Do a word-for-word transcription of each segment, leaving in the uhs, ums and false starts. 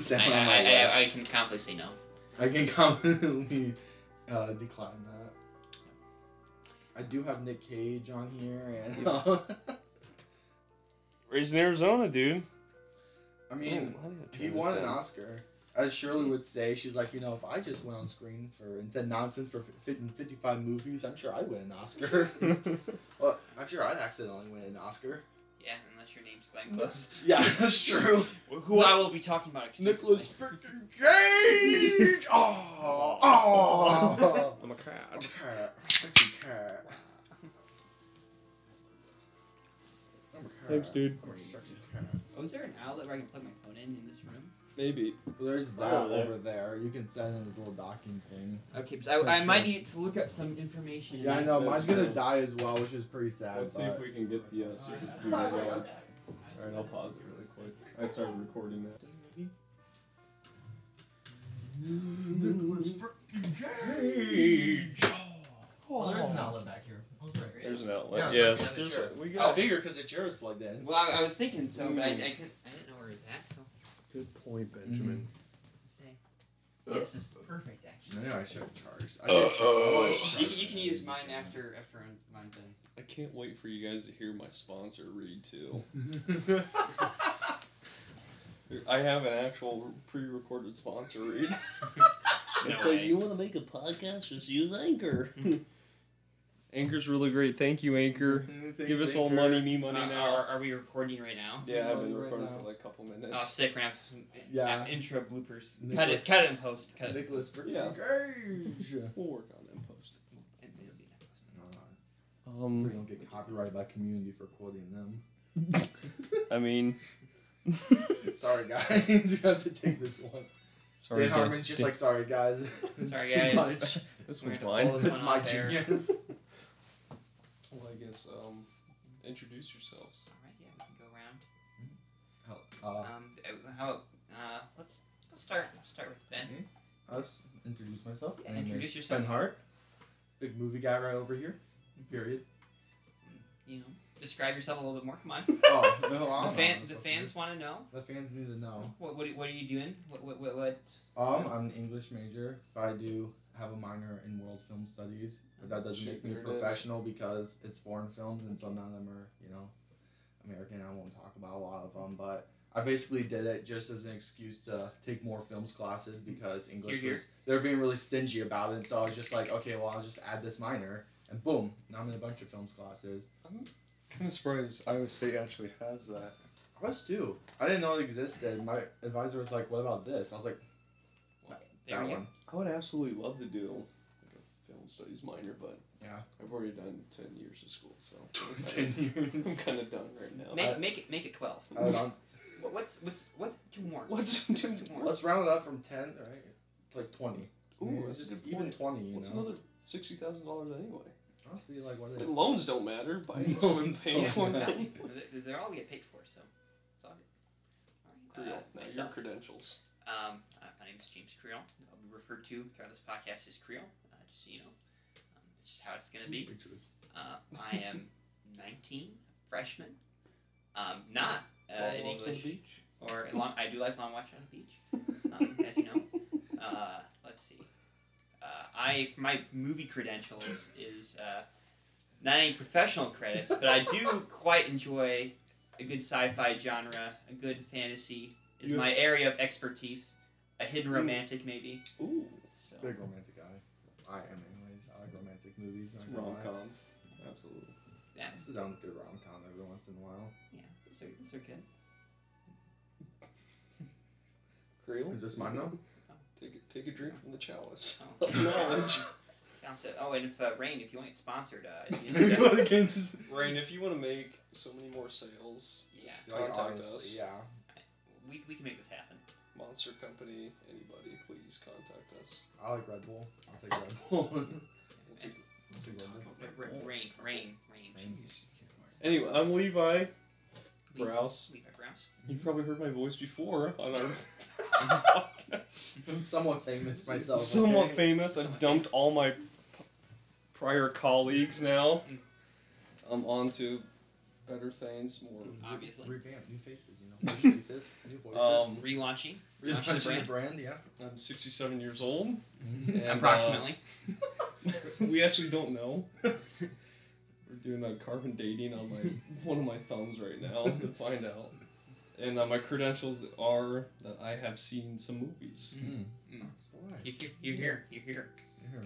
stand I, on my I, list. I, I can confidently say no. I can confidently uh, decline that. I do have Nick Cage on here, and uh, Raised in Arizona, dude. I mean, Oh, how did I turn he this won an down? Oscar. As Shirley would say, she's like, you know, if I just went on screen for and said nonsense for fi- fifty-five movies, I'm sure I'd win an Oscar. Well, I'm sure I'd accidentally win an Oscar. Yeah, unless your name's Glenn Close. Yeah, that's true. Who I will be talking about extensively. Nicholas freaking Cage! Oh! Oh! I'm a cat. I'm a cat. Sexy cat. I'm a cat. Thanks, dude. I'm a sexy cat. Oh, is there an outlet where I can plug my phone in in this room? Maybe. Well, there's that Oh, there. over there. You can set in this little docking thing. Okay, so I, I might need to look up some information. Yeah, I know. That's Mine's gonna cool. die as well, which is pretty sad. Let's see but... if we can get the uh, circuit through that going. Alright, I'll pause it really quick. I started recording that. Nicholas freaking Cage! Oh, there's an outlet back here. I was right. There's an outlet. Yeah, Yeah. it's right behind the There's chair. a, we I got. figured because the chair is plugged in. Well, I, I was thinking so, but I, I Mm. couldn't. I didn't know where it was at. So Good point, Benjamin. say, yeah, this is perfect actually. Maybe I should have charged. I did charge. I was You, can- you can use mine after after I'm- mine's in. I can't wait for you guys to hear my sponsor read too. charged. I have an actual pre-recorded sponsor read. No it's way. like, you want to make a podcast? Just use Anchor. Anchor's really great. Thank you, Anchor. Give us all Anchor. money, me money Uh, now. Are, are we recording right now? Yeah, I've been Right recording now. for like a couple minutes. Oh, sick. We're gonna have some Yeah. uh, intro bloopers. Cut Nicholas- it. Cut it in post. Cut it. Nicholas freaking Yeah. Cage. We'll work on that in post. It- it'll be in post. No, no. Um, We don't get copyrighted by Community for quoting them. I mean, Sorry, guys. You have to take this one. sorry, Dan guys. Harmon's just like, sorry, guys. It's Sorry, too guys. much. This We're one's gonna mine. pull this It's one my off there. genius. Well, I guess um, introduce yourselves. All right. Yeah, we can go around. Uh, Um, uh, how? Uh, let's let's start. Start with Ben. I'll just introduce myself. Yeah, My name introduce is yourself. Ben Hart. Big movie guy right over here. Period. You know, describe yourself a little bit more. Come on. Oh, no, I The, don't know fan, what the I'm fans supposed want to know. to do. The fans need to know. What, what, what are you doing? What, what, what, what? Um, I'm an English major, but I do have a minor in world film studies. But that doesn't Shoot, make me there it is. professional because it's foreign films, and so none of them are, you know, American. I won't talk about a lot of them, but I basically did it just as an excuse to take more films classes because English Here, here. was they're being really stingy about it. So I was just like, okay, well, I'll just add this minor, and boom, now I'm in a bunch of films classes. I'm kind of surprised Iowa State actually has that. I was too. I didn't know it existed. My advisor was like, "What about this?" I was like, There "That we go. one." I would absolutely love to do like a film studies minor, but Yeah. I've already done ten years of school, so I'm Ten kinda- I'm years. kind of done right now. Make, I- make it make it twelve. I was on- What, what's what's what's two more? What's What's two more? Let's round it up from ten, right? To like twenty. Ooh, Maybe that's just a good even point. twenty. You What's know. another sixty thousand dollars anyway? Honestly, like what is? And loans don't matter. By Loans paying don't for it matter. anyway. They- They're all get paid for, so it's all good. All right. Creel, Uh, now your myself. credentials. Um, uh, my name is James Creel. I'll be referred to throughout this podcast as Creel, uh, just so you know. Um, that's just how it's going to be. Uh, I am nineteen, freshman. Um, not uh, Long in walks on the English. beach. Or a long, I do like long walks on the beach, um, as you know. Uh, let's see. Uh, I for my movie credentials is uh, not any professional credits, but I do quite enjoy a good sci-fi genre, a good fantasy is You- my area of expertise. A hidden Mm. romantic, maybe. Ooh, So. Big romantic guy. I am, anyways. I like romantic movies. Not rom gonna lie. coms. Absolutely. Yeah, I sit down with a good rom com every once in a while. yeah, those are those are good. Creel? Is this mine now? Take a, take a drink from the chalice. Oh. Of knowledge. Down said, oh, and if uh, Rain, if you want it sponsored, uh, you just, uh, Against- Rain, if you want to make so many more sales, yeah, Like, contact honestly, us. Yeah. we, we can make this happen. Monster Company, anybody, please contact us. I like Red Bull. I'll take Red Bull. We'll take- I'll take Red Bull. Ra- ra- Rain, rain, rain. Rain. Jeez. Anyway, I'm Levi Levi- Browse. Levi Browse. You've probably heard my voice before on our podcast. I'm somewhat famous myself. Somewhat okay? famous. I've dumped all my p- prior colleagues now. I'm on to better things, more. Obviously. Revamp, new faces, you know. Fresh faces, new voices. Um, Relaunching. Relaunching Relaunching the brand, yeah. I'm sixty-seven years old. Mhm. And, uh, Approximately. we actually don't know. We're doing a carbon dating on my one of my thumbs right now to find out. And uh, my credentials are that I have seen some movies. Mm. Mm. So why? You're here. You're here. You're here. You're here.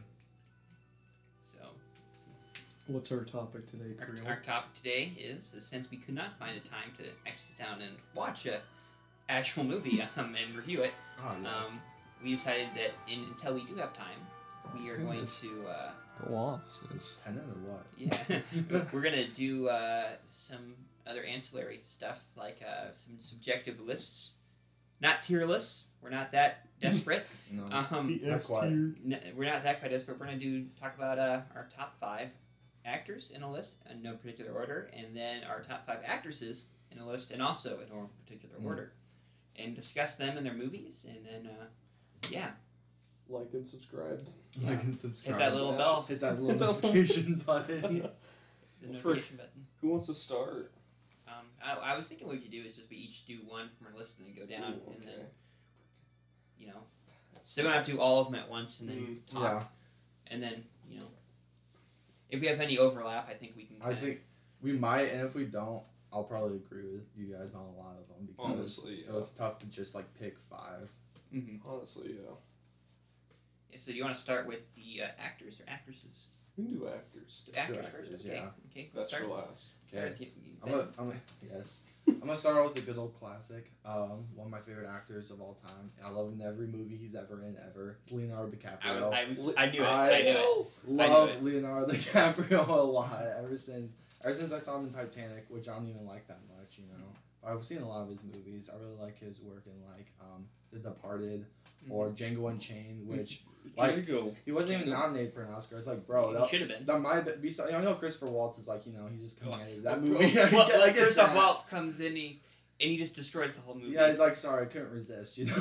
So What's our topic today, our, Creel? our topic today is, is since we could not find a time to actually sit down and watch a actual movie um, and review it, Oh, yes. um, we decided that in, until we do have time, we are going Goodness. to uh, Go off, Is this Tenet or what? yeah we're gonna do uh, some other ancillary stuff like uh, some subjective lists, not tier lists. We're not that desperate. No. Um, Not quite. N- we're not that quite desperate. We're gonna do talk about uh, our top five actors in a list in no particular order, and then our top five actresses in a list, and also in no particular Mm. order, and discuss them and their movies, and then uh, yeah, Like and subscribe. Like and subscribe. hit that little bell, Hit that little notification button. the For- notification button. Who wants to start? Um, I, I was thinking what we could do is just we each do one from our list and then go down, Ooh, and then okay. you know, so we don't have to do all of them at once and then Mm, talk, Yeah. and then you know, if we have any overlap, I think we can. I Kinda, think we might, and if we don't, I'll probably agree with you guys on a lot of them because Honestly, it yeah. was tough to just like pick five. Mhm. Honestly, yeah. Yeah, so do you want to start with the uh, actors or actresses? We can do actors. The actors, actors, first. Okay. yeah. Okay. Let's That's start. for last. start Okay. with you- I'm Ben. gonna, I'm gonna, yes. I'm gonna start out with the good old classic. Um, one of my favorite actors of all time. I love him in every movie he's ever in ever. It's Leonardo DiCaprio. I was, I was, Li- I knew it. I I, knew it. Love it. Leonardo DiCaprio a lot ever since ever since I saw him in Titanic, which I don't even like that much, you know. I've seen a lot of his movies. I really like his work in like um, The Departed or Django Unchained, which like Django. he wasn't even nominated for an Oscar. It's like, bro, He that, should have been. that might be. I know Christopher Waltz is like, you know, he just commanded that Well, movie. Well, I well, get- I get Christoph that. Waltz comes in, he, and he just destroys the whole movie. Yeah, he's like, sorry, I couldn't resist, you know.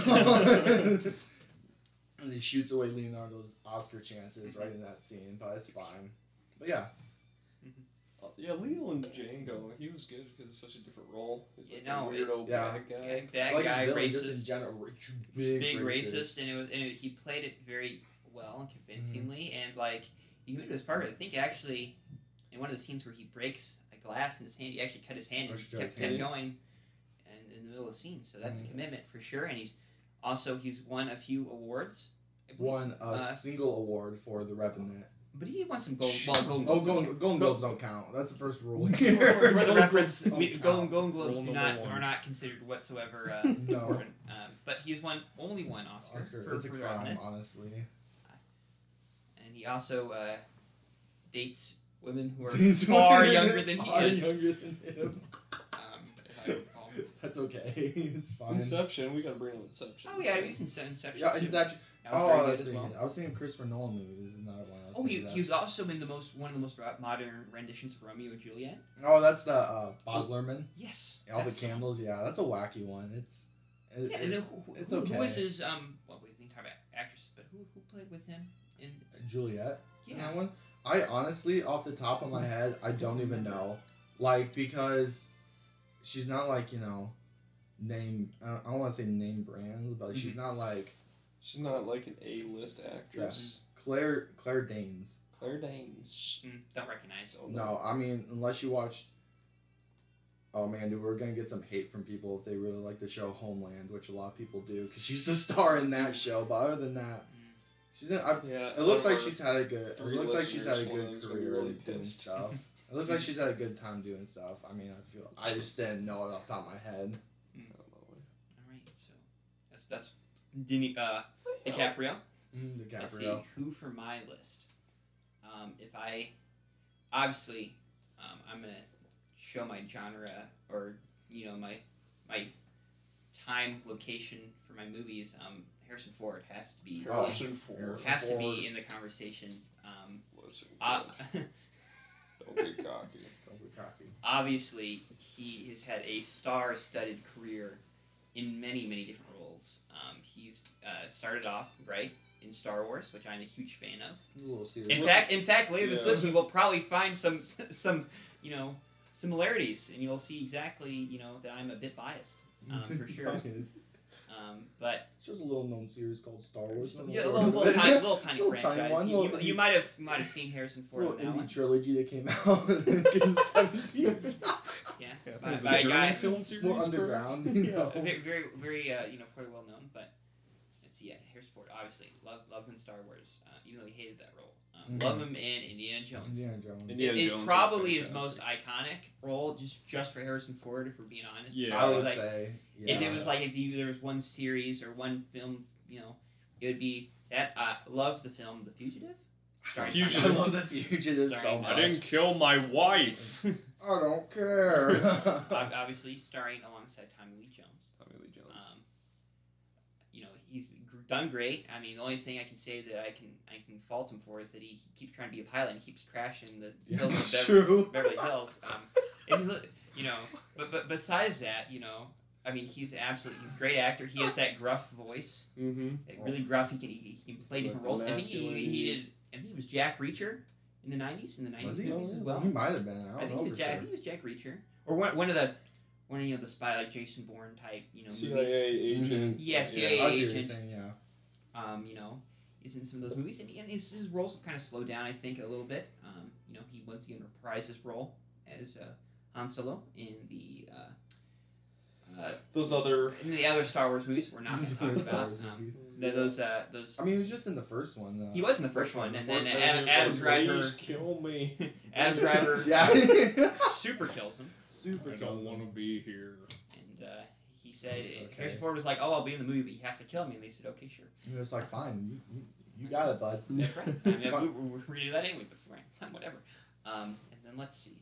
And he shoots away Leonardo's Oscar chances right in that scene, but it's fine. But yeah, Uh, yeah, Leo and Django, he was good because it's such a different role. He's like Yeah, no, a weirdo yeah. bad guy. Yeah, bad like guy, villain just in racist, general, rich, big, big, racist, and it was, and it, he played it very well and convincingly, Mm-hmm. and like even to his part, I think actually, in one of the scenes where he breaks a glass in his hand, he actually cut his hand and Oh, just cut kept, his kept hand. going, and in the middle of the scene. So that's Mhm. a commitment for sure, and he's also he's won a few awards. I believe. Won a Uh, single award for The Revenant. But he won some gold. Well, Golden Oh, Globes. Golden, Golden Globes don't count. That's the first rule. For, here. for the Golden reference, Globes we, don't Golden, count. Golden Globes Rule do number not one. are not considered whatsoever uh, No. important. Um, but he's won only one Oscar, Oscar, for, it's a for The crime, Revenant, honestly. and he also uh, dates women who are He's far fucking younger than he far is. younger than him. Um, if I recall. That's okay. It's fine. Inception, we gotta bring up Inception. Oh yeah, he's in Inception. Yeah, too. Inception. That was Oh, very I good was, as thinking, well. I was thinking Christopher Nolan movies. Is not one. I was Oh, he, thinking he was that. also in the most one of the most modern renditions of Romeo and Juliet. Oh, that's the uh, Baz Luhrmann. Yes. All the that's one. candles. Yeah, that's a wacky one. It's. It, Yeah, it- and then who, it's who, okay. who was his um? Well, we didn't talk about actresses, but who who played with him in? Juliet. Yeah. That one. I honestly, off the top of my head, I don't even know. Like because she's not like you know, name. I don't, I don't want to say name brand, but she's not like She's not like an A-list actress. Claire Claire Danes. Claire Danes. Mm, don't recognize. Oh, No, I mean unless you watch. Oh man, dude, we're gonna get some hate from people if they really like the show Homeland, which a lot of people do, because she's the star in that show. But other than that, Mm. she's in. I, Yeah. it looks out like of our she's had a good. It three looks like she's had a listeners, one of good them's gonna be career really and doing pissed. stuff. It looks like she's had a good time doing stuff. I mean, I feel I just didn't know it off the top of my head. I don't know. All right, so that's that's Dini, uh, DiCaprio. Mm, Let's see DiCaprio. who for my list. Um, if I obviously, um, I'm gonna show my genre or you know my my time location for my movies. Um, Harrison Ford has to be Harrison Ford. Harrison has to Ford. be in the conversation. Um, Listen, uh, don't get cocky. Don't be cocky. obviously he has had a star-studded career in many many different roles. Um, he's uh, started off right in Star Wars, which I'm a huge fan of. A little serious. In fact, in fact, later this Yeah. list you will probably find some some you know similarities, and you'll see exactly, you know, that I'm a bit biased, um, for sure. Biased. Um, but It's just a little known series called Star Wars. yeah, a little, little, tiny, little tiny Little tiny franchise. one, you, little- you, you might have might have seen Harrison Ford little in that indie one. trilogy that came out in the seventies. Yeah, Yeah, I by, think it's by a a German guy film series. More first. underground, you know. very very very uh, you know fairly well known. But let's see, yeah, Harrison Ford obviously love love him in Star Wars, uh, even though he hated that role. Um, Mhm. Love him in Indiana Jones. Indiana Jones. Indiana It's Jones is probably his most fantastic. iconic role, just just for Harrison Ford, if we're being honest. Yeah. I Probably, would like, say. Yeah. if it was like if you, there was one series or one film, you know, it would be that. Uh, love the film The Fugitive. Starring Fugitive. I love the Fugitive so Starring- much. I didn't kill my wife. I don't care. Ob- Obviously, starring alongside Tommy Lee Jones. Tommy Lee Jones. Um, you know, he's gr- done great. I mean, the only thing I can say that I can I can fault him for is that he, he keeps trying to be a pilot and he keeps crashing the Yeah, hills of that's Beverly, true. Beverly Hills. Um, if he's, li- you know, but but besides that, you know, I mean, he's absolutely he's a great actor. He has that gruff voice, Mm-hmm. like really gruff. He can he, he can play Like different the roles. I think he, he masculinity. did. I think he was Jack Reacher in the nineties in the nineties Was he? movies as well. He might have been. I don't I think know he was for Jack. I sure. think he was Jack Reacher, or one, one of the one of you know the spy like Jason Bourne type, you know, C I A movies. agent. Yeah, C I A I see what you're agent. saying, yeah. Um, you know, he's in some of those movies, and, and his, his roles have kind of slowed down, I think, a little bit. Um, you know, he once again reprised his role as uh, Han Solo in the uh, uh, Those other. in the other Star Wars movies. We're not going to talk Star about Wars um, movies. th- those uh, those. I mean, he was just in the first one. Though. He was in the first one, and then Force Adam, Avengers, Adam like, Driver, Please kill me. Adam Driver, Yeah. super kills him. Super I don't kills want him. to be here. And uh, he said, Okay. Harrison Ford was like, "Oh, I'll be in the movie, but you have to kill me." And they said, "Okay, sure." He was like, fine, you, you, you got it, bud. That's right. I mean, we, we, we're gonna do that anyway, but fine, whatever. Um, and then let's see.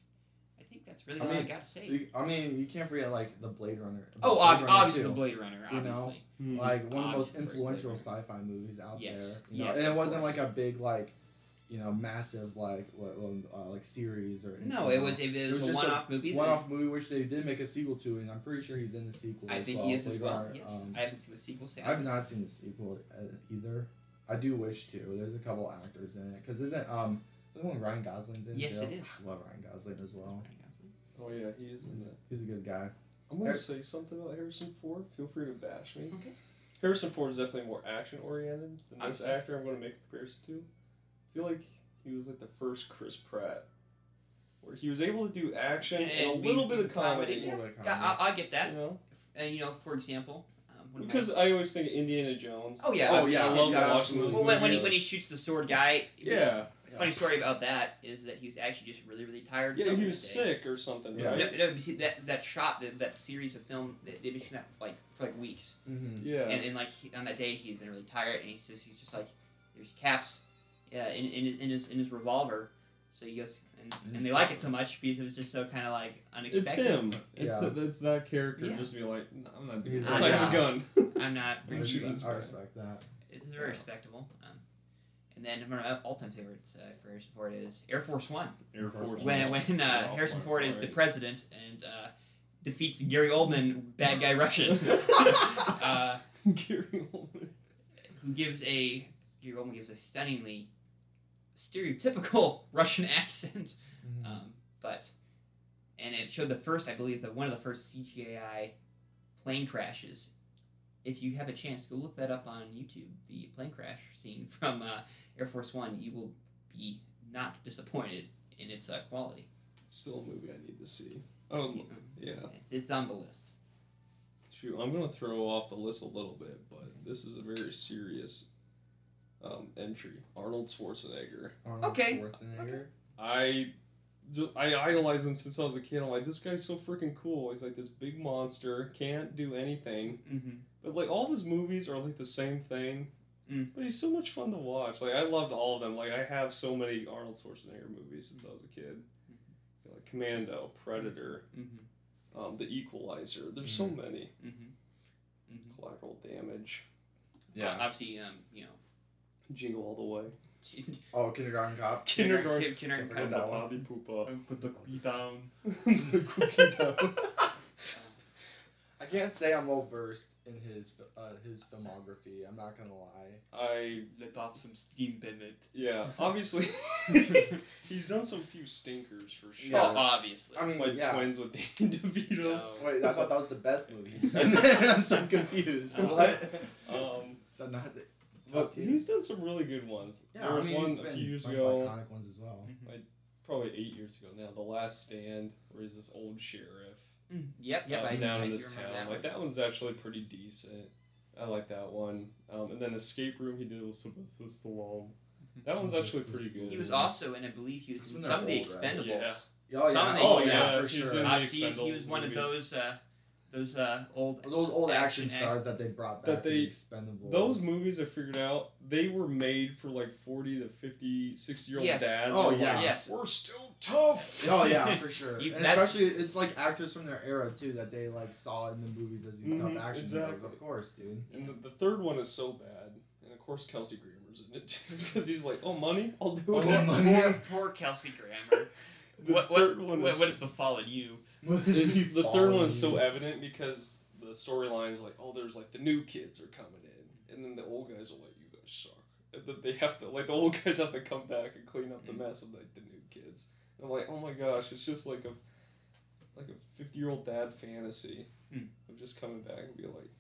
I think that's really I all I mean, got to say. You- I mean, you can't forget like the Blade Runner. Oh, Blade ob- Runner obviously too. the Blade Runner, You know? obviously. Like one of the most Obviously, Blade influential Runner. sci-fi movies out Yes. there. You know? Yes, and it of wasn't course. like a big like, you know, massive like what, what, uh, like series or. No, anything it was else. it was, It was a just a one-off movie. that- one-off movie which they did make a sequel to, and I'm pretty sure he's in the sequel. I as think well, he is as Blade well. Runner. Yes, Um, I haven't seen the sequel. So I've not seen the sequel uh, either. I do wish to. There's a couple actors in it because isn't um isn't one Ryan Gosling's in? Yes, too? it is. I love Ryan Gosling as well. Oh yeah, he is. He's, In it. he's a good guy. I'm gonna Har- say something about Harrison Ford. Feel free to bash me. Okay. Harrison Ford is definitely more action oriented than this Obviously. actor I'm going to make a comparison to. I feel like he was like the first Chris Pratt, where he was able to do action and, And a be- little be bit of comedy. Yeah, Little bit of yeah comedy. I, I get that. You know, And you know, for example, um, when because I always think Indiana Jones. Oh, yeah, I, Oh, yeah, I love exactly. watching those well, when, when he movies. when he shoots the sword guy. Yeah, Funny story about that is that he was actually just really really tired. yeah, filming he was that day. sick or something, Yeah. right? No, no, you see that that shot, that, that series of film, they, they've been shooting that like for like weeks, Mm-hmm. Yeah. and, and like he, on that day he had been really tired, and he's just he's just like, there's caps, yeah, in, in, in his in his revolver, so he goes and, and they like it so much because it was just so kind of like It's unexpected. him. It's Yeah. the, it's that character. Yeah. Just be like, no, I'm not doing He's this. like, I have a yeah. gun. I'm not. I Bring shooting respect, I star. respect that. It's very Yeah. respectable. Um, and then one of my all-time favorites uh, for Harrison Ford is Air Force One. Air Force When One. when uh, Oh, Harrison right, Ford is the right. president and uh, defeats Gary Oldman, bad guy Russian, uh, Gary Oldman. who gives a Gary Oldman gives a stunningly stereotypical Russian accent. Mhm. Um, but and it showed the first, I believe, the one of the first C G I plane crashes. If you have a chance, go look that up on YouTube. The plane crash scene from uh, Air Force One. You will be not disappointed in its uh, quality. Still a movie I need to see. Oh, yeah. It's, it's on the list. Shoot, I'm gonna throw off the list a little bit, but this is a very serious um, entry. Arnold Schwarzenegger. Arnold Okay. Schwarzenegger. I, ju- I idolized him since I was a kid. I'm like, this guy's so freaking cool. He's like this big monster, can't do anything. Mm-hmm. But like all of his movies are like the same thing. Mm. But he's so much fun to watch. Like I loved all of them. Like I have so many Arnold Schwarzenegger movies since I was a kid. Like Commando, Predator, Mm-hmm. um, The Equalizer. There's so Mhm. many. Mm-hmm. Mm-hmm. Collateral Damage, Uh, obviously, um, you know, Jingle All the Way, Oh, Kindergarten Cop. Kindergarten, Kindergarten Forget Cop. that one. Bobby Poopa. Put the cookie down. The cookie dough. I can't say I'm well versed in his uh, his filmography. I'm not gonna lie. I Let off some steam, Bennett. yeah, obviously he's done some few stinkers for sure. Yeah. Oh, obviously. I mean, Like yeah. Twins with Danny DeVito. No. Wait, I thought that was the best movie. he's done. I'm so confused. Uh, What? Um, So not the but top tier? he's done some really good ones. Yeah, there was I mean, one he's a been few years bunch ago, of iconic ones as well. probably eight years ago now, The Last Stand, where he's this old sheriff. Mm, yep, yep. um, I down I in do this remember town. that Like one. that one's actually pretty decent. I like that one. Um, and then Escape Room he did with Sylvester Stallone. That one's actually pretty good. He was also, and I believe he was That's in when some they're of the old, right? Expendables. Yeah. Oh Some yeah, of the oh Expendables. yeah, for He's sure. in the Obviously, he was, he was Expendables one of movies. those uh, those uh, old. Those old action, Action, stars that they brought That back. they- the Expendables. Those movies I figured out, they were made for like forty to fifty, sixty year old Yes. dads. Oh, who were yeah. like, Yes. We're still tough. Oh yeah, for sure. You- And that's- especially, it's like actors from their era too that they like saw in the movies as these Mhm, tough action heroes. exactly. Of course, dude. And the, the third one is so bad. And of course Kelsey Grammer's in it too. Because he's like, oh, money? I'll do Oh, it. money? Poor, poor Kelsey Grammer. The what, what, third one what, is- what has befallen you? It's, the third one is so evident because the storyline is like, oh, there's like the new kids are coming in, and then the old guys are like, you guys suck. And then they have to, like, the old guys have to come back and clean up the mess of like the new kids. And I'm like, oh my gosh, it's just like a like a fifty year old dad fantasy Hmm. of just coming back and be like,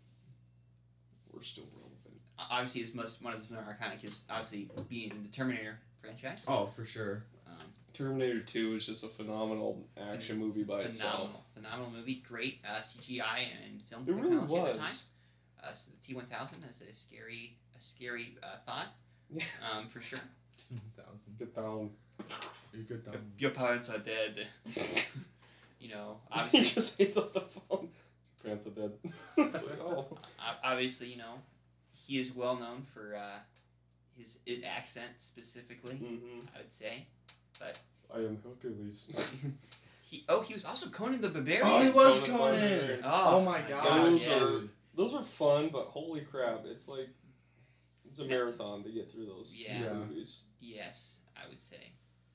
we're still relevant. Obviously, his most one of his more iconic is obviously being in the Terminator franchise. Oh, for sure. Um, Terminator two is just a phenomenal action movie by itself. phenomenal, phenomenal movie. Great uh, C G I and film It really technology at the time. was. Uh, so the T one thousand is a scary, a scary uh, thought, Yeah. um, for sure. Thousand. Get down. You could Your, down. your parents are dead. You know, he obviously, just hangs up the phone. Parents are dead. It's like, oh. o- obviously, you know, he is well known for uh, his his accent specifically. Mm-hmm. I would say, but I am Hercules. he oh he was also Conan the Barbarian. Oh, he was Conan Conan. Barbarian. Oh, my gosh. Those yes. are those are fun, but holy crap, it's like it's a marathon to get through those two Yeah. movies. Yes, I would say.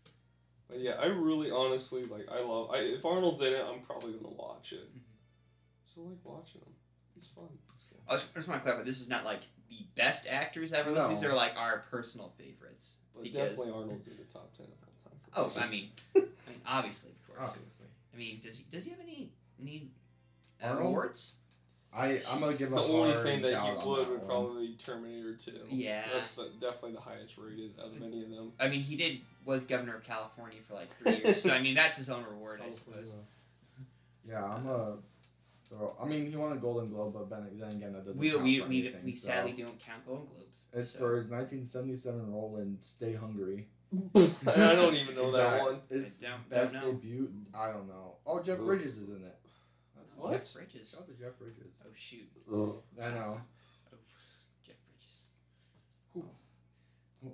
But yeah, I really honestly like I love I if Arnold's in it, I'm probably gonna watch it. Mhm. So I like watching him. He's fun. I just, I just want to clarify. This is not like the best actors ever. No. These are like our personal favorites. But Because- definitely Arnold's in the top ten of all time. Oh, I mean, I mean, obviously, of course. Obviously. I mean, does he does he have any any uh, Arnold? awards? I I'm gonna give a The only hard thing that doubt he on would that would one. probably be Terminator two. Yeah. That's the, definitely the highest rated out of any of them. I mean, he did was governor of California for like three years, so I mean, that's his own reward, I suppose. Yeah, I'm a. throw- I mean, he won a Golden Globe, but then, then again, that doesn't We count we for we, anything, we so. sadly don't count Golden Globes. It's so. for his nineteen seventy-seven role in Stay Hungry. I don't even know that Exact- one. It's I don't- best don't know. debut. I don't know. Oh, Jeff Bridges is in it. That's What? Jeff Bridges. Shout out to Jeff Bridges. Oh shoot. I know. Oh, Jeff Bridges. Who? Oh.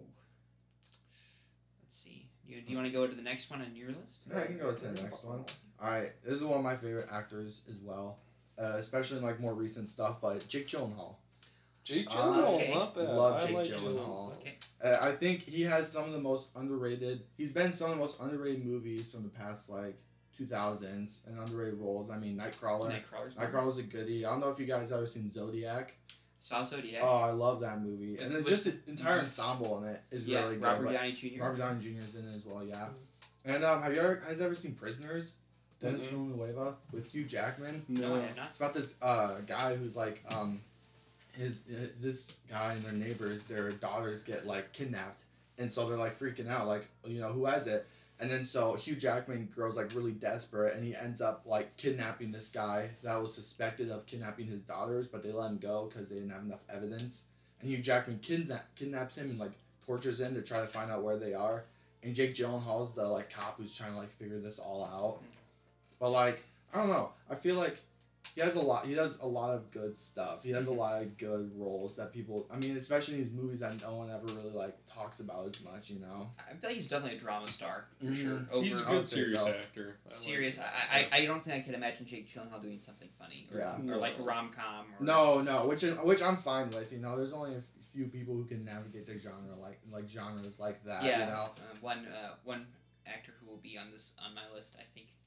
Let's see. You, do you want to go to the next one on your list? Yeah, I can go to the next one. All right, this is one of my favorite actors as well, uh, especially in like more recent stuff. But Jake Gyllenhaal. Jake Ah, Gyllenhaal's okay. not bad. Love I Jake like Gyllenhaal. Okay. Uh, I think he has some of the most underrated. He's been in some of the most underrated movies from the past like two thousands and underrated roles. I mean, Nightcrawler. Nightcrawler's. Nightcrawler's a goodie. I don't know if you guys ever seen Zodiac. Saw Zodiac. Oh, I love that movie, and then Was- just the entire ensemble in it is yeah, really good. Robert but- Downey Junior Robert Downey Junior's in it as well. Yeah. And um, have you ever guys ever seen Prisoners? Dennis Mhm. Villeneuve with Hugh Jackman. No, I have not. It's about this uh guy who's like um his uh, this guy and their neighbors, their daughters get like kidnapped, and so they're like freaking out, like, you know, who has it? And then so Hugh Jackman grows like really desperate, and he ends up like kidnapping this guy that was suspected of kidnapping his daughters, but they let him go because they didn't have enough evidence. And Hugh Jackman kidnap kidnaps him and like tortures him to try to find out where they are. And Jake Gyllenhaal's the like cop who's trying to like figure this all out. But like, I don't know. I feel like he has a lot. He does a lot of good stuff. He has a lot of good roles that people. I mean, especially in these movies that no one ever really like talks about as much. You know. I feel like he's definitely a drama star for Mhm. sure. Over He's a I good would say serious so. actor. I like serious. him. I, I I don't think I could imagine Jake Gyllenhaal doing something funny or, Yeah. or like a No. rom com. No, no, which is, which I'm fine with. You know, there's only a few people who can navigate their genre like like genres like that. Yeah. You know. Uh, one uh, one actor who will be on this on my list, I think.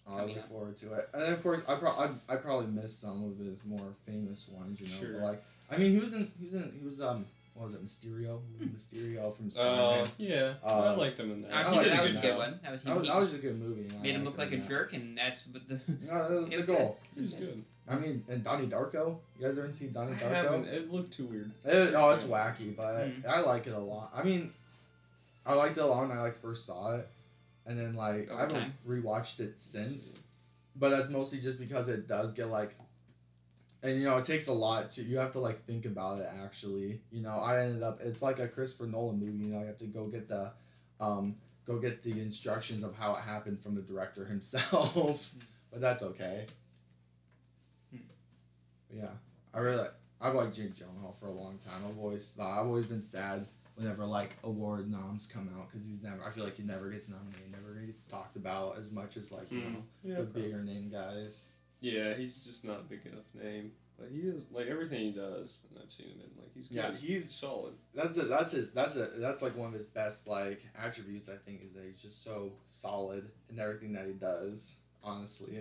Oh, I coming look up. forward to it. And then, of course, I pro- I I probably missed some of his more famous ones, you know. Sure. But like, I mean, he was in he was in he was um what was it Mysterio Mysterio from Oh, Spider-Man. yeah. I Uh, liked him in that. I I see, like that it was a now. good one. That was he, That was, he that was a good movie. and I made him liked look like in a that. jerk, and that's what the. No, that was It the was goal. He was good. I mean, and Donnie Darko. You guys ever see Donnie I Darko? haven't. It looked too weird. It, oh, it's Yeah. wacky, but Mm. I like it a lot. I mean, I liked it a lot when I like first saw it, and then like Over I haven't time. rewatched it since. But that's mostly just because it does get like, and you know, it takes a lot. To, you have to like think about it. Actually, you know, I ended up. It's like a Christopher Nolan movie. You know, you have to go get the, um, go get the instructions of how it happened from the director himself. But that's okay. Hmm. But yeah, I really like. I've liked Jake Gyllenhaal for a long time. I've always thought I've always been sad whenever like award noms come out because he's never. I feel like he never gets nominated, never gets talked about as much as like you Mm. know Yeah, the probably. bigger name guys. Yeah, he's just not a big enough name. But he is like everything he does, and I've seen him in. Like he's good. Yeah, he's solid. That's a, that's his that's a that's like one of his best like attributes. I think is that he's just so solid in everything that he does. Honestly,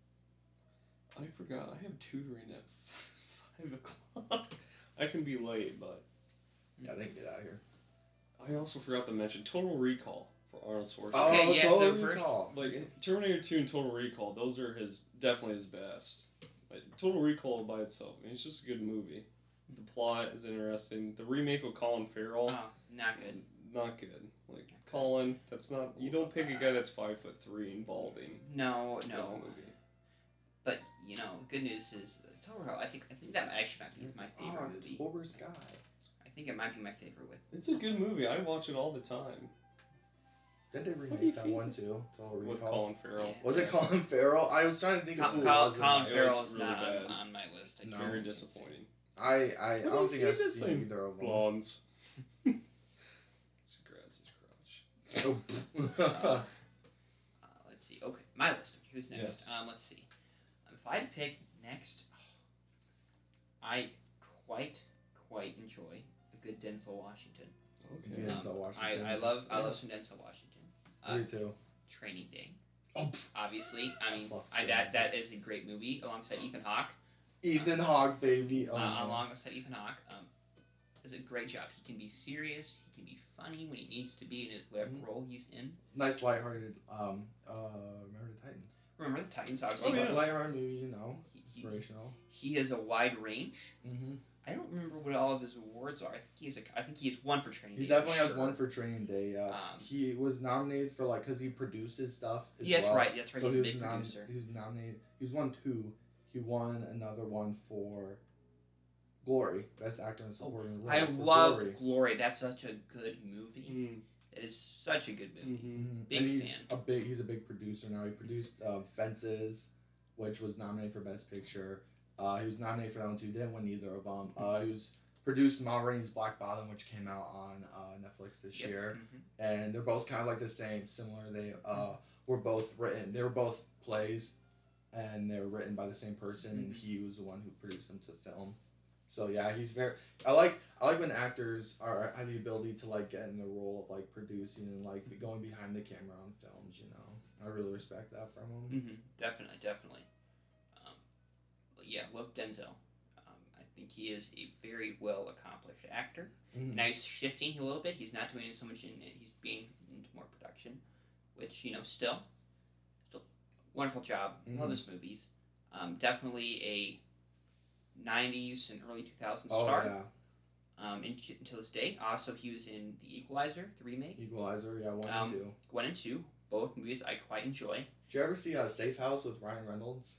I forgot. I have tutoring at five o'clock. I can be late, but yeah, they can get out of here. I also forgot to mention Total Recall for Arnold Schwarzenegger. Okay, oh, yes, Total they're first. Recall. Like Terminator two and Total Recall, those are his definitely his best. Like, Total Recall by itself, I mean, it's just a good movie. The plot is interesting. The remake with Colin Farrell, Oh, not good. not good. Like Colin, that's not. You don't pick a guy that's five foot three and balding. No, for that no. movie. But you know, good news is uh, Total Recall. I think I think that actually might be my favorite movie. October Sky. I think it might be my favorite with. It's a good movie. I watch it all the time. Did they do you remake that think? one too? Total With Recall. Colin Farrell. Yeah. Was it Colin Farrell? I was trying to think of Col- who Col- it was. in Colin that. It was Farrell is really not bad. on, on my list. I No. can't Very even disappointing. I I, I What don't do think you I've think this seen thing either of them. Blondes. She grabs his crotch. Oh. Uh, let's see. Okay, my list. Okay, who's next? Yes. Um, let's see. Um, if I had to pick next, I quite quite enjoy a good Denzel Washington. Okay. Yeah, Um, Denzel Washington. I, I love I Yeah. love some Denzel Washington. I Uh, do too. Training Day. Oh. Obviously, I mean Fuck I, Training that Day. that is a great movie alongside Ethan Hawke. Ethan Hawke, baby. Oh, uh, man. alongside Ethan Hawke, um, does a great job. He can be serious. He can be funny when he needs to be in his whatever Mhm. role he's in. Nice lighthearted. Um. Uh. Remember the Titans. Remember the Titans? Obviously, Oh, yeah. Lighthearted movie, you know, he, he, inspirational. he has a wide range. Mm-hmm. I don't remember what all of his awards are. I think he has a, I think he has one for Training He Day. definitely for has sure. one for Training Day. Yeah. Um, he was nominated for like because he produces stuff. As Yes, well. right. That's right. So he's he a was big nom- producer. he was nominated. He was won two. He won another one for Glory, Best Actor in a Supporting Role. I for love Glory. Glory. That's such a good movie. Mm. It is such a good movie. Mm-hmm. Mhm. Big and he's fan. A big. He's a big producer now. He produced uh, Fences, which was nominated for Best Picture. Uh, he was nominated for that one too. Didn't win either of them. Uh, he was produced Ma Rainey's Black Bottom, which came out on uh, Netflix this Yep. year. Mhm. And they're both kind of like the same, similar. They uh, were both written. They were both plays, and they were written by the same person, and he was the one who produced them to film. So yeah, he's very. I like I like when actors are have the ability to like get in the role of like producing and like going behind the camera on films. You know, I really respect that from him. Mm-hmm. Definitely, definitely. Um, but yeah, love Denzel. Um, I think he is a very well accomplished actor. Mhm. Now he's shifting a little bit. He's not doing so much in it. He's being into more production, which you know still, still wonderful job. Love Mhm. his movies. Um, definitely a nineties and early two thousands Oh star. yeah, Um, in, until this day. Also, he was in The Equalizer, the remake. Equalizer. Yeah, one Um, and two. One and two, both movies I quite enjoy. Did you ever see uh, Safe House with Ryan Reynolds?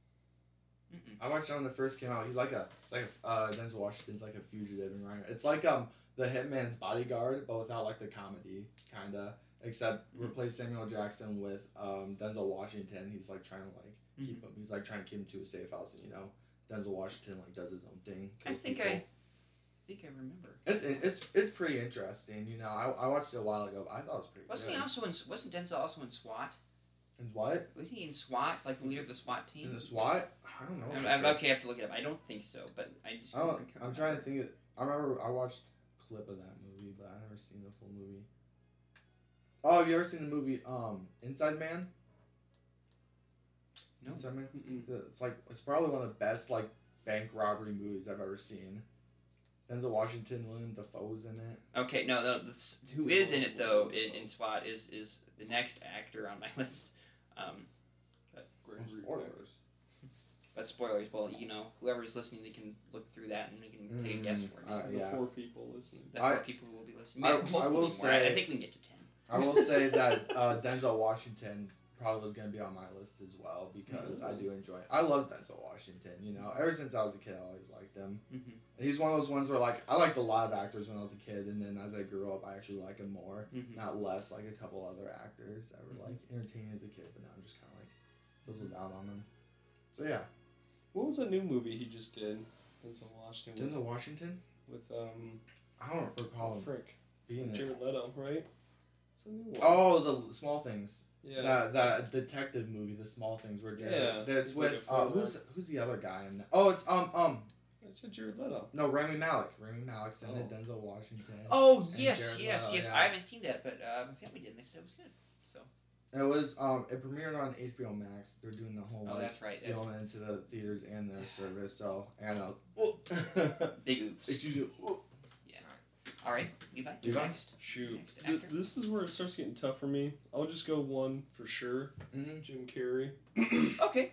Mm-mm. I watched it when it first came out. He's like a, it's like a, uh, Denzel Washington's like a fugitive in Ryan. It's like um the Hitman's Bodyguard, but without like the comedy, kinda. Except Mhm. replace Samuel Jackson with um Denzel Washington. He's like trying to like keep Mhm. him. He's like trying to keep him to a safe house, and you know, Denzel Washington like does his own thing. I kills think people. I, I think I remember. It's it's it's pretty interesting. You know, I, I watched it a while ago, but I thought it was pretty Wasn't good. he also in? Wasn't Denzel also in SWAT? And what? Was he in SWAT, like the leader of the SWAT team? In the SWAT? I don't know. I'm, for I'm, sure. okay, I have to look it up. I don't think so, but I just. I don't, can't I'm remember. trying to think. Of, I remember I watched a clip of that movie, but I never seen the full movie. Oh, have you ever seen the movie um Inside Man? No. So, I mean, Mm-mm. it's like it's probably one of the best like bank robbery movies I've ever seen. Denzel Washington, William Dafoe's in it. Okay, no, no this, who is in it though in, in SWAT is is the next actor on my list. Um, Gregory Spoilers. but spoilers, well, you know, whoever's listening, they can look through that and they can take a guess Mm, for me. uh, The yeah. four people listening. The I- four people who will be listening. I- I Hopefully will more. I, say- I think we can get to ten. I will say that uh, Denzel Washington probably was gonna be on my list as well because I do enjoy. I love Denzel Washington. You know, ever since I was a kid, I always liked him. Mm-hmm. And he's one of those ones where like I liked a lot of actors when I was a kid, and then as I grew up, I actually like him more, Mm-hmm. not less like a couple other actors that were like entertaining as a kid, but now I'm just kind of like fizzled out on them. So yeah, What was that new movie he just did? Denzel Washington with, Denzel Washington. with um I don't recall him Frick. being there. Jared Leto, right? It's a new one. Oh, the Small Things. yeah. That that detective movie, The Small Things, where Jared. Yeah, That's he's like with a uh, former- who's who's the other guy in that? Oh, it's um um I said Jared Leto. no Rami Malek. Rami Malek's in it. Oh. Denzel Washington. Oh And yes, Jared yes, Leto, yes. yeah. I haven't seen that, but uh, my family did, and they said it was good. So It was um it premiered on H B O Max. They're doing the whole Oh, like that's right, that's stealing it into the theaters and their service. So and uh, big oops. excuse me. All right, Levi. You're Levi? next. Shoot. Next Th- actor. this is where it starts getting tough for me. I'll just go one for sure. Mhm. Jim Carrey. Okay.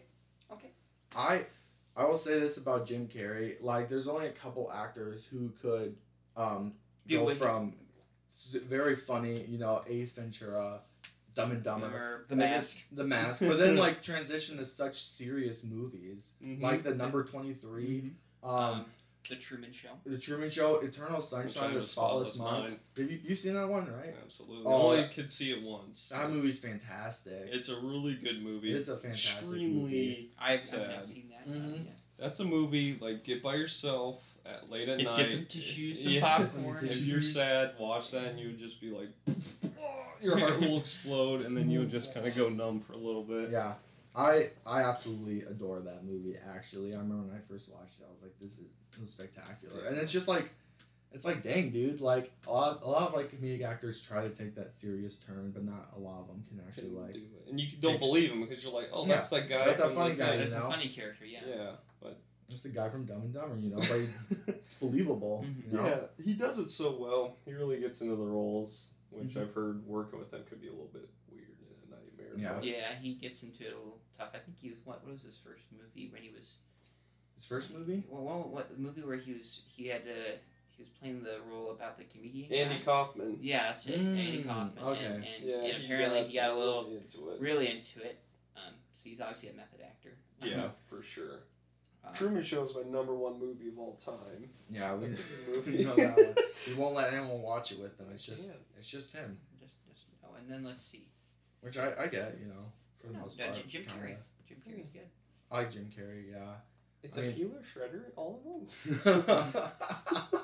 I I will say this about Jim Carrey. Like, there's only a couple actors who could um Do go with- from s- very funny, you know, Ace Ventura, Dumb and Dumber, Dumber, The and then Mask. The Mask, but then like transition to such serious movies Mhm. like the Number twenty-three, um, Um, The Truman Show. The Truman Show, Eternal Sunshine, of the Spotless Mind. Have you you've seen that one, right? Absolutely. Oh, Only that- could see it once. That It's- movie's fantastic. It's a really good movie. It's a fantastic Extremely. movie. I've, I've Sad. not seen that. Mhm. Uh, yeah. That's a movie like get by yourself at late at Get- night. get some tissues, some Yeah. popcorn. If you're sad, watch that and you would just be like, your heart will explode, and then you would just kind of go numb for a little bit. Yeah, I I absolutely adore that movie. Actually, I remember when I first watched it, I was like, "This is this is spectacular," and it's just like, it's like, dang, dude, like a lot a lot of like comedic actors try to take that serious turn, but not a lot of them can actually Couldn't like. do it. And you don't take- believe him because you're like, oh, Yeah, that's that guy. that's that from funny the- guy, Yeah, you it's a know? funny character, yeah. Yeah, but Just the guy from Dumb and Dumber, you know, but he- it's believable. Mhm. You know? yeah, he does it so well. He really gets into the roles, which Mhm. I've heard working with him could be a little bit weird and a nightmare. Yeah. but- Yeah, he gets into it a little tough. I think he was what? What was his first movie when he was? His first movie. Well, what, what the movie where he was? He had to. He was playing the role about the comedian. Andy guy? Kaufman. Yeah, that's it. Andy Mm, Kaufman. okay. And, and, Yeah, and apparently he got a little really into it. really into it. Um, so he's obviously a method actor. Yeah, for sure. Um, Truman Show is my number one movie of all time. Yeah, we, That's a good we movie. know that one. He won't let anyone watch it with him. It's just can't. it's just him, Just, just oh, and then let's see. which I, I get, you know, for the No, most no, part. Jim Jim kinda. Carrey. Jim Carrey's good. I like Jim Carrey, yeah. It's I a mean- peeler shredder all in one.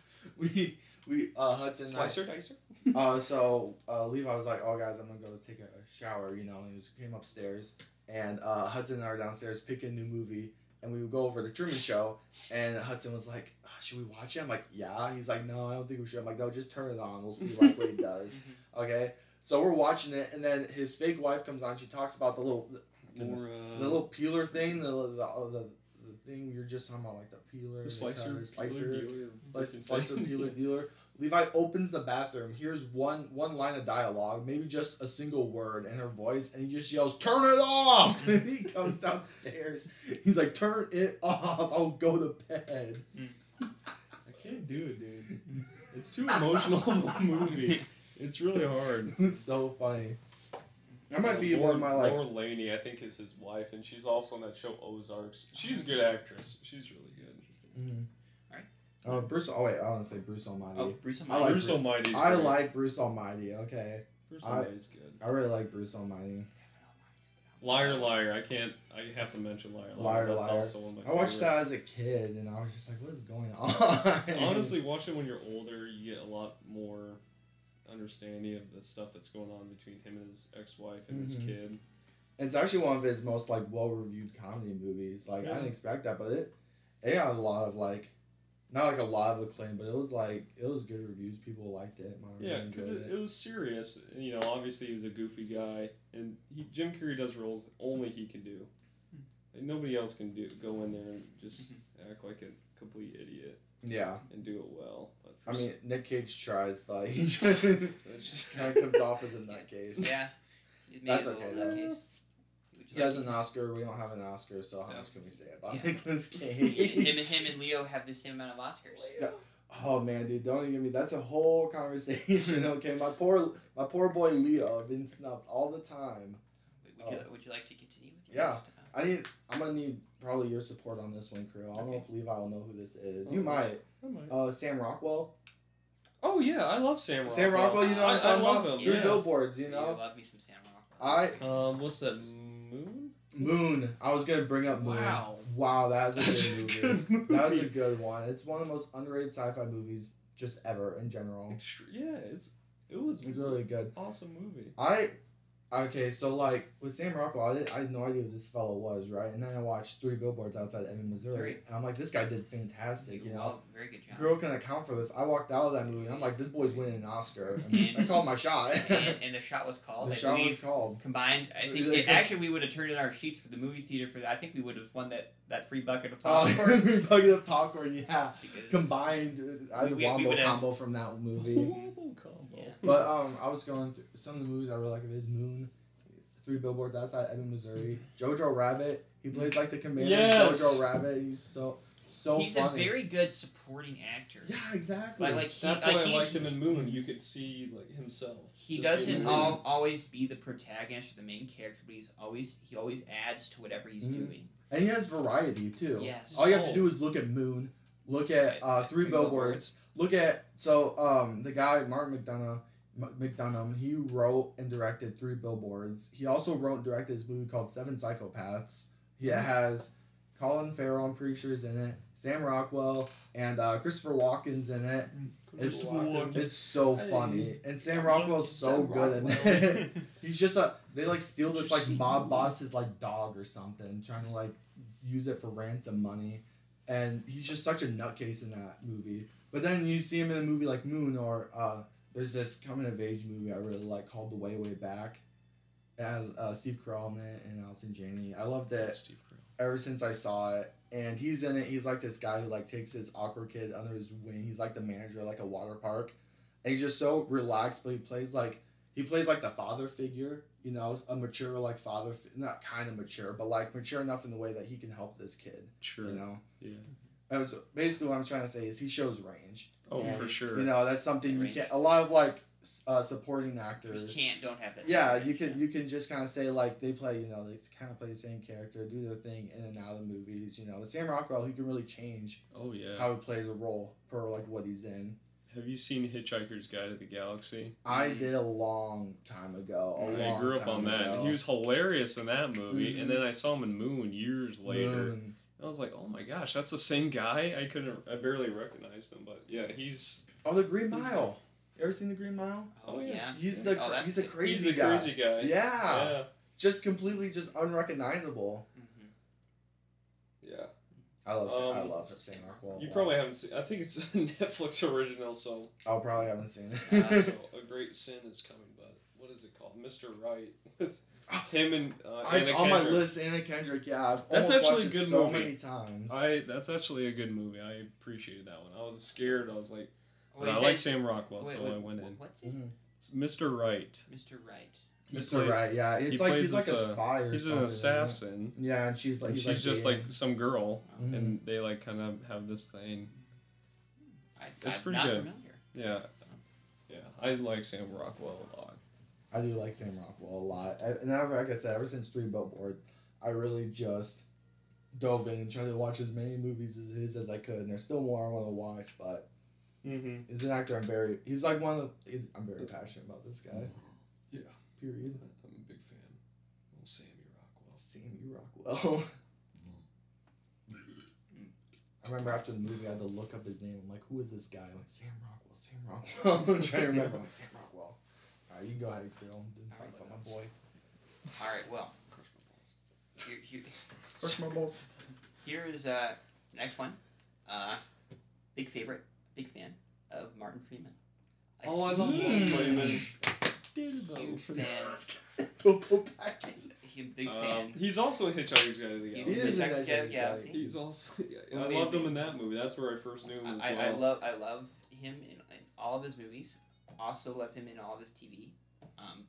we we uh Hudson and I- Slicer dicer. uh so uh Levi was like, "Oh guys, I'm gonna go take a shower," you know, and he was, came upstairs, and uh Hudson and I are downstairs picking a new movie, and we would go over the Truman Show, and Hudson was like, "Uh, "Should we watch it?" I'm like, "Yeah." He's like, "No, I don't think we should." I'm like, "No, just turn it on. We'll see like what he does." Okay, so we're watching it, and then his fake wife comes on. She talks about the little goodness, More, uh, the little peeler thing, the the, the the thing you're just talking about, like the peeler, the slicer, the slicer, peeler, dealer, Slice, freaking slicer, thing. peeler, dealer. Levi opens the bathroom, hears one one line of dialogue, maybe just a single word in her voice, and he just yells, "Turn it off!" And he comes downstairs. He's like, "Turn it off! I'll go to bed." I can't do it, dude. It's too emotional of a movie. It's really hard. It's so funny. That might be Laura, one of my like. Laura Laney, I think, is his wife, and she's also on that show Ozarks. She's a good actress. She's really good. Mhm. Alright. Uh, Bruce. Oh wait, I want to say Bruce Almighty. Oh, Bruce I like Almighty. Bruce Bru- Almighty. I like Bruce Almighty. Okay, Bruce I- Almighty's good. I really like Bruce Almighty. Liar, liar. I can't. I have to mention liar, liar. Liar, That's Liar. also one of my I watched that favorites. as a kid, and I was just like, "What is going on?" Honestly, watch it when you're older. You get a lot more understanding of the stuff that's going on between him and his ex-wife and his Mhm. kid. It's actually one of his most like well-reviewed comedy movies. Like I Yeah. didn't expect that, but it it got a lot of like, not like a lot of acclaim, but it was like it was good reviews. People liked it. I really Yeah, because enjoyed it, it was serious. You know, obviously he was a goofy guy, and he, Jim Carrey does roles only he can do. Like, nobody else can do go in there and just act like a complete idiot Yeah. and do it well. But I for mean, Nick Cage tries, but he just It's just kind of comes off as a nutcase. Yeah. Maybe That's a little okay, in that though. case. Would you He has like an to- Oscar. We don't have an Oscar, so how Yeah. much can we say about Yeah. Nicolas him, Cage? him and Leo have the same amount of Oscars. Yeah. Oh man, dude, don't even give me. That's a whole conversation. Okay, my poor, my poor boy Leo, been snubbed all the time. Would you, Oh. would you like to continue with your Yeah. list? Uh, I need. I'm gonna need probably your support on this one, Crew. I don't know Okay. if Levi will know who this is. Oh, You might. I might. Uh, Sam Rockwell. Oh yeah, I love Sam Rockwell. Sam Rockwell, you know what I'm I, I talking love about? him. Three yes. billboards, you You know. love me some Sam Rockwell. I- Um, what's that? Moon. Moon. I was gonna bring up Moon. Wow. Wow, that was That's a a good movie. good movie. That was a good one. It's one of the most underrated sci-fi movies just ever in general. Extre- Yeah, it's it was It's really good. awesome movie. I okay, so like with Sam Rockwell, I, did, I had no idea who this fellow was, right? And then I watched Three Billboards Outside Ebbing, Missouri, Very- and I'm like, this guy did fantastic, you know. Well, very good job. Girl can account for this. I walked out of that movie, and I'm like, this boy's winning an Oscar. And And- I called my shot. and, and the shot was called. the I shot believe, was called. combined. I think They it, com- actually we would have turned in our sheets for the movie theater for. I think we would have won that, that free bucket of Oh, popcorn. bucket of popcorn, yeah. because, Combined, I had a We- we wombo would've- combo from that movie. Wobble combo. Yeah. But um, I was going through some of the movies I really like of his. Moon, Three Billboards Outside Ebbing, Missouri. Jojo Rabbit. He plays like the commander. Yes. Jojo Rabbit. He's so so he's funny. a very good supporting actor. Yeah, exactly. Like, like he, That's like why I he's- liked him in Moon. You could see like himself. He Just doesn't being al- always be the protagonist or the main character, but he's always he always adds to whatever he's Mhm. doing. and he has variety too. Yes. All you have to Oh. do is look at Moon, look at uh, Right, Three Three Billboards, look at so um the guy Martin McDonough. M- McDonough, he wrote and directed Three Billboards. He also wrote and directed this movie called Seven Psychopaths. He Mhm. has Colin Farrell, I'm pretty sure, is in it. Sam Rockwell and uh, Christopher Walken's in it. It's Walken. it's so Hey. funny, and Sam Rockwell's so Sam good in Rockwell. it. He's just a they like steal Did this you like see mob Moon? boss's like dog or something, trying to like use it for ransom money, and he's just such a nutcase in that movie. But then you see him in a movie like Moon, or uh, there's this coming of age movie I really like called The Way Way Back. It has uh, Steve Carell in it and Allison Janney. I loved it Steve Carell. ever since I saw it. And he's in it. He's like this guy who like takes his awkward kid under his wing. He's like the manager of like a water park. And he's just so relaxed, but he plays like he plays like the father figure, you know, a mature like father, fi- not kind of mature, but like mature enough in the way that he can help this kid, Sure. you know. Yeah. That was basically what I'm trying to say is he shows range. Oh, And, for sure. You know, that's something you Range. can't. A lot of like s- uh, supporting You actors. can't don't have that. Yeah, range, you can yeah. you can just kind of say like they play, you know, they kind of play the same character, do their thing in and out of movies. You know, with Sam Rockwell, he can really change oh yeah. how he plays a role per like what he's in. Have you seen Hitchhiker's Guide to the Galaxy? I Mhm. did a long time ago. A I long grew up time on that. ago. And he was hilarious in that movie, Mhm. and then I saw him in Moon years later. Moon. I was like, oh my gosh, that's the same guy. I couldn't, I barely recognized him, but yeah, he's Oh, the Green Mile. You ever seen the Green Mile? Oh, Oh, yeah. yeah. He's Yeah. the Oh, that's he's a good. crazy he's the guy. crazy guy. Yeah. yeah, Just completely just unrecognizable. Mhm. yeah. I love I Um, love Sam Rockwell. a You lot. probably haven't seen. I think it's a Netflix original, so I probably haven't seen Uh, it. so a great sin is coming. But what is it called, Mister Right, with him and uh, it's Anna on my Kendrick. list, Anna Kendrick. Yeah, I've That's almost actually watched a it good so movie. many times. I that's actually a good movie. I appreciated that one. I was scared. I was like, Oh, but I is like that- Sam Rockwell, wait, so wait, I went wh- in. What's it? Mhm. Mister Right. Mister Right. He Mister played- Right, yeah, it's he like plays he's like this, a uh, spy or He's something. an isn't it? assassin. Yeah, and she's like And he's she's like just like dating- some girl, Mhm. and they like kind of have this thing. I, It's I'm pretty not good. familiar. Yeah, yeah. I like Sam Rockwell a lot. I do like Sam Rockwell a lot, I- and ever, like I said, ever since Three Billboards, I really just dove in and tried to watch as many movies as his as I could. And there's still more I want to watch, but Mm-hmm. he's an actor I'm very. He's like one of. He's, I'm very passionate about this guy. Yeah. Period. I'm a big fan. Oh, Sammy Rockwell. Sammy Rockwell. I remember after the movie, I had to look up his name. I'm like, who is this guy? I'm like, Sam Rockwell, Sam Rockwell. I'm trying to remember. I'm like, Sam Rockwell. All right, you can go ahead, Creel. I'm done talking about my boy. All right. Well, here, here, Crush my balls. here is uh the next one. Uh, big favorite, big fan of Martin Freeman. A Oh, I love Mm. Martin Freeman. Huge fan. Popo packets. a big Um, fan. he's also in Hitchhiker's Guide to the He's Galaxy. He in is in Hitchhiker's Hitchhiker's Guide to the Guide. Galaxy. He's also. Yeah, and I Maybe. loved him in that movie. That's where I first knew him as I, well. I love I love him in, in all of his movies. Also love him in all of his T V. Um,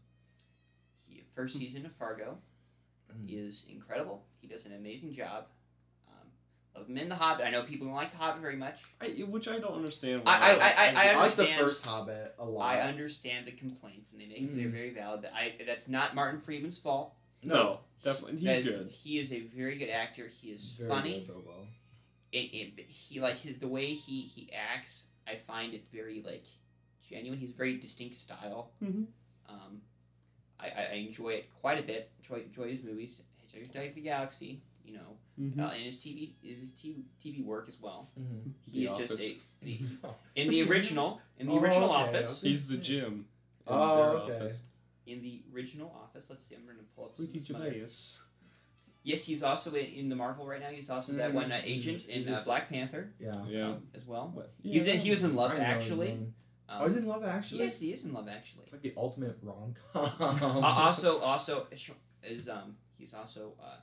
he, first season of Fargo Mm. is incredible. He does an amazing job. Um, love him in The Hobbit. I know people don't like The Hobbit very much. I, which I don't understand. I- why. I- I- I I like the understand- first Hobbit a lot. I understand the complaints, and they make they're Mhm. very valid. But I that's not Martin Freeman's fault. No, definitely. That He's is- good. He is a very good actor. He is Very funny. good, Bilbo. It, it, he like his the way he, he acts. I find it very like genuine. He's very distinct style. Mhm. Um, I, I, I enjoy it quite a bit. Enjoy enjoy his movies. Hitchhiker's Guide to the Galaxy. You know, Mhm. uh, and his T V his T V work as well. Mhm. He The is just Office. a the, in the original in the Oh, original okay, Office. okay. He's the Jim. in Oh, their okay. office. In the original Office. Let's see. I'm going to pull up. some Ricky some other- Gervais. Yes, he's also in, in the Marvel right now. He's also that Mhm. one uh, agent He's in uh, this- Black Panther Yeah. Yeah. um, as well. What? He's in, he was in Love I know his Actually. name. Um, Oh, he's in Love Actually. Yes, he is in Love Actually. It's like the ultimate rom Uh, com. also, also is um he's also uh,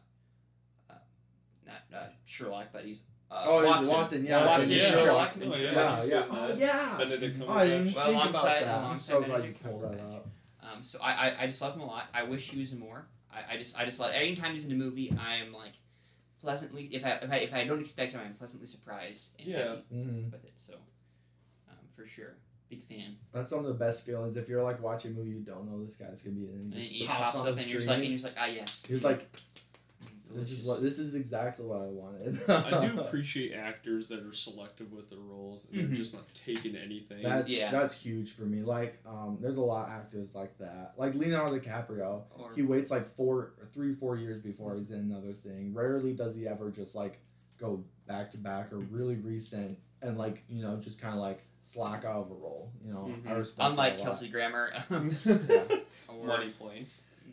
uh not uh, Sherlock, but he's uh, Oh, he's Watson. Watson, yeah, Watson yeah. is Sherlock. Sherlock. and Oh, yeah. Sherlock. yeah, he's yeah. good in Oh, that. yeah. Benedict Oh, I didn't Cumberbatch. even Well, think about alongside- that. I'm alongside so glad you Benedict pulled that Cumberbatch. up. Um, so I, I I just love him a lot. I wish he was in more. I, I just I just love anytime he's in a movie, I am like pleasantly if I if I if I don't expect him, I'm pleasantly surprised and Yeah. happy hmm with it. So um, for sure, big fan. That's some of the best feelings. If you're like watching a movie, you don't know this guy's gonna be in it, and And he he just pops, pops, on up the and you're screen. just like and you're just like ah yes. He was like, "This Delicious. is what. This is exactly what I wanted." I do appreciate actors that are selective with their roles and Mhm. they're just not taking anything. That's Yeah. that's huge for me. Like, um, there's a lot of actors like that. Like Leonardo DiCaprio, Or he waits like four, three, four years before he's in another thing. Rarely does he ever just like go back to back or really recent and like you know just kind of like slack out of a role. You know, I Mhm. respect that unlike a lot. Kelsey Grammer, Yeah. or Money plane.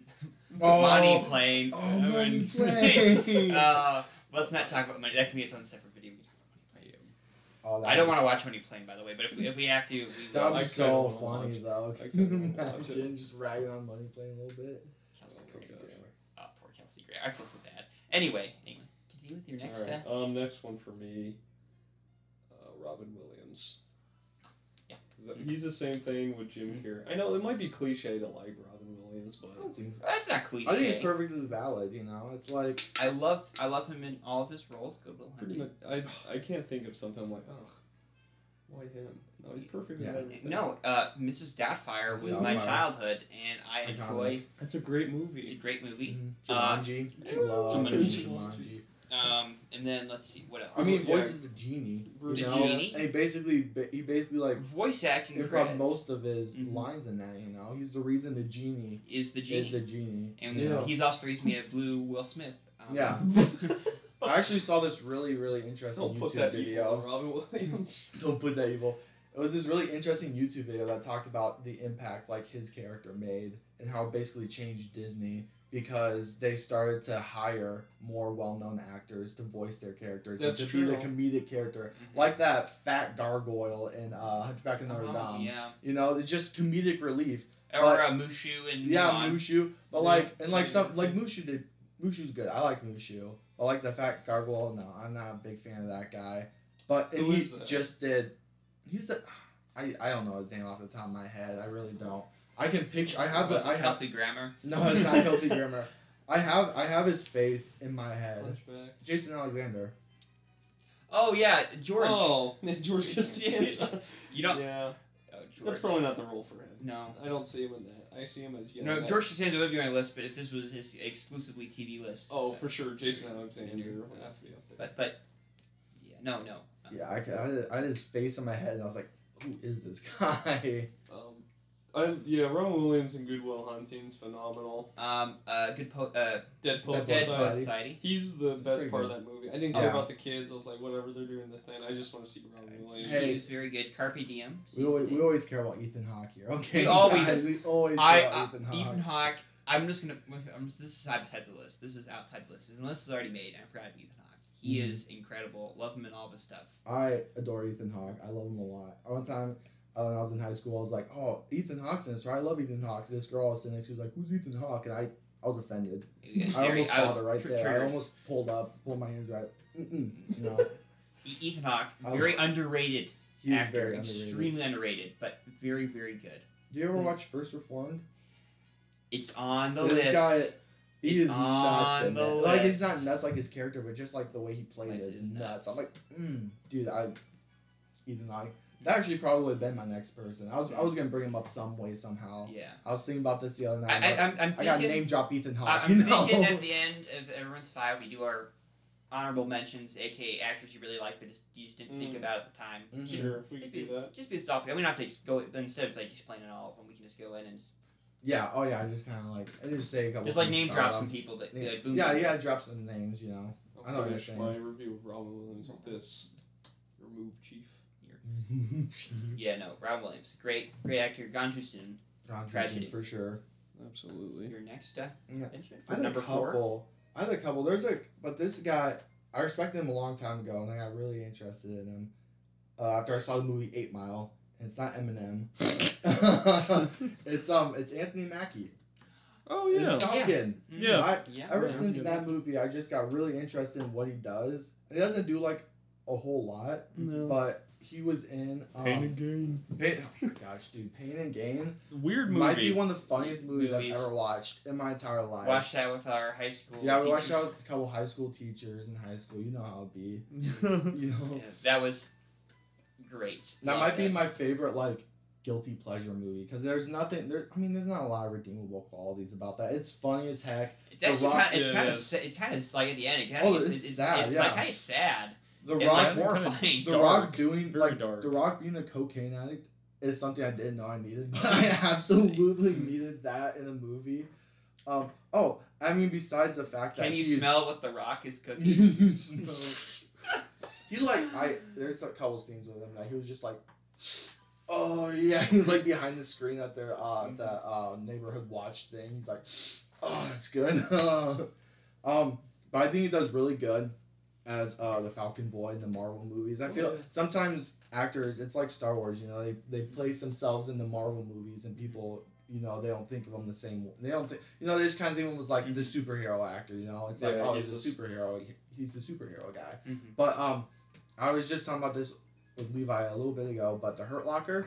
Oh, Money Plane. Oh, I Money mean- Plane. uh, let's not talk about money. That can be its own separate video. We can talk about Money Plane. Oh, that I don't was- want to watch Money Plane, by the way, but if we, if we have to, we That will. I was kinda so wanna funny watch- though. I Can you kinda wanna watch it. imagine just ragging on Money Plane a little bit? Kelsey Oh my Kelsey gosh. Grammer. Oh, poor Kelsey Grammer. I feel so bad. Anyway, anyway, continue with your next. Alright, Uh, um, next one for me, uh, Robin Williams. Yeah. 'Cause that- He's the same thing with Jim Carrey. I know it might be cliche to like Robin Williams, but I don't think so. that's not cliche. I think it's perfectly valid. You know, it's like I love I love him in all of his roles. Good Will pretty Hunting. much, I I can't think of something I'm like, oh, why him? No, he's perfectly Yeah. in everything. No, uh, Missus Doubtfire was Missus my Doubtfire. childhood, and I Iconic. enjoy. It's a great It's a movie. great movie. mhm, Uh, Jumanji. Jumanji. Love Jumanji. Jumanji. Um, and then let's see what else. I mean, Yeah. voices the genie. The You know? genie? And he basically, he basically like voice acting improv credits most of his Mhm. lines in that. You know, he's the reason the genie is the is genie, the genie. and yeah. he's also the reason we have Blue Will Smith. Um, Yeah. I actually saw this really, really interesting Don't put YouTube that video. video on Robin Williams. Don't put that evil. It was this really interesting YouTube video that talked about the impact like his character made and how it basically changed Disney because they started to hire more well-known actors to voice their characters That's and to true. be the comedic character, Mhm. like that fat gargoyle in uh, Hunchback of Notre Uh-huh, Dame. yeah. You know, it's just comedic relief. Or But- uh, Mushu and Yeah, Mulan. Mushu, but Yeah. like and like some like Mushu did. Mushu's good. I like Mushu, but like the fat gargoyle, no, I'm not a big fan of that guy. But and Who he is that? just did. He's the. I, I don't know his name off the top of my head. I really don't. I can picture. I have. Was The, it I have. Kelsey Grammer. No, it's not Kelsey Grammer. I have. I have his face in my head. Hunchback. Jason Alexander. Oh yeah, George. Oh, George Costanza. You don't. Yeah, Oh, George. that's probably not the role for him. No. I don't see him in that. I see him as young. No, George Costanza would be on my list, but if this was his exclusively T V list. Oh, for sure, Jason Alexander Yeah. would have to be up there. But but. Yeah. No. No. Yeah, I, could, I, had, I had his face in my head, and I was like, "Who is this guy?" Um, I yeah, Robin Williams in Good Will Hunting's phenomenal. Um. Uh. Good. Po- uh. Dead Poet Dead Dead Society. Society. Society. He's the That's best pretty part good. of that movie. I didn't care Yeah. about the kids. I was like, whatever, they're doing the thing. I just want to see Robin Williams. Hey. He was very good. Carpe Diem. We always, we always care about Ethan Hawke here. Okay, We always- guys, we always care I about uh, Ethan Hawke. Ethan Hawke. I'm just gonna. I'm, this is outside the list. This is outside the list. The list is already made. I forgot Ethan Hawke. He Mhm. is incredible. Love him in all of his stuff. I adore Ethan Hawke. I love him a lot. One time uh, when I was in high school, I was like, "Oh, Ethan Hawke's in it." So I love Ethan Hawke. This girl was sitting next, she was like, "Who's Ethan Hawke?" And I I was offended. It was I very- almost I was fought it right tr- there. I triggered. almost pulled up, pulled my hands right. Mm-mm, no, E- Ethan Hawke, I very was- underrated he's actor, very underrated. extremely underrated, but very, very good. Do you ever Hmm. watch First Reformed? It's on the This list. guy, he It's is nuts on in the it. Like he's list. not nuts like his character, but just like the way he played Place it is is nuts. nuts. I'm like, mm, dude, I even like that actually probably would have been my next person. I was I was gonna bring him up some way somehow. Yeah. I was thinking about this the other I, night. I, but I'm, I'm I got thinking, name drop Ethan I- Hawke. I'm you know? thinking at the end of Everyone's Five, we do our honorable mentions, aka actors you really like, but just, you just didn't think Mm. about at the time. Mhm. Just- Sure, we Just can be, do that. just be stuff. We don't have to ex- go instead of like explaining all of them. We can just go in and just, Yeah. Oh yeah. I just kind of like I just say a couple. just like things name about drop him. some people that Yeah, like boom. yeah, boom. yeah. Drop some names. You know. I know I'll what you're finish my saying. review of Robin Williams with this. Remove Chief. Yeah, no, Rob Williams, great, great actor. Gone too soon. Tragedy Tragedy. for sure. Absolutely. Your next uh, Yeah. Benjamin I for had number a couple. four. I had a couple. There's a, but this guy, I respected him a long time ago, and I got really interested in him uh, after I saw the movie Eight Mile. And it's not Eminem. it's um, it's Anthony Mackie. Oh yeah. It's Falcon. Mhm. Yeah. I, Yeah. ever Yeah, since yeah. that movie, I just got really interested in what he does. And he doesn't do like a whole lot, No. but he was in um, Pain and Gain. Pain, oh my gosh, dude, Pain and Gain Weird movie. might be one of the funniest movies, Movies. I've ever watched in my entire life. Watched that with our high school. Yeah, we watched teachers. out with a couple high school teachers in high school. You know how it be. yeah. You know, Yeah, that was great. that Loved might be it. my favorite like guilty pleasure movie because there's nothing there. I mean, there's not a lot of redeemable qualities about that. It's funny as heck. It's actually Rock- kind. It's Yeah, kind it of. is. It's kind of like at the end. It kind Oh, of. it's it's, it's, sad, It's yeah. like kind of sad. The It's Rock, like Kinda horrifying. the dark, Rock doing very like dark. the Rock being a cocaine addict is something I didn't know I needed, but I absolutely needed that in a movie. Um. Oh, I mean, besides the fact that Can you he's- smell what the Rock is cooking? you smell. He like I there's a couple scenes with him that he was just like, oh yeah, he was like behind the screen at their uh the uh neighborhood watch thing. He's like, oh that's good. um, but I think he does really good as uh the Falcon Boy in the Marvel movies. I feel Yeah. sometimes actors, it's like Star Wars, you know, they they place themselves in the Marvel movies and people. You know, they don't think of him the same. They don't think. You know, they just kind of think of him as like the superhero actor. You know, it's like, Yeah, oh, he's he's, a a superhero. He's the superhero guy. Mhm. But um, I was just talking about this with Levi a little bit ago. But the Hurt Locker,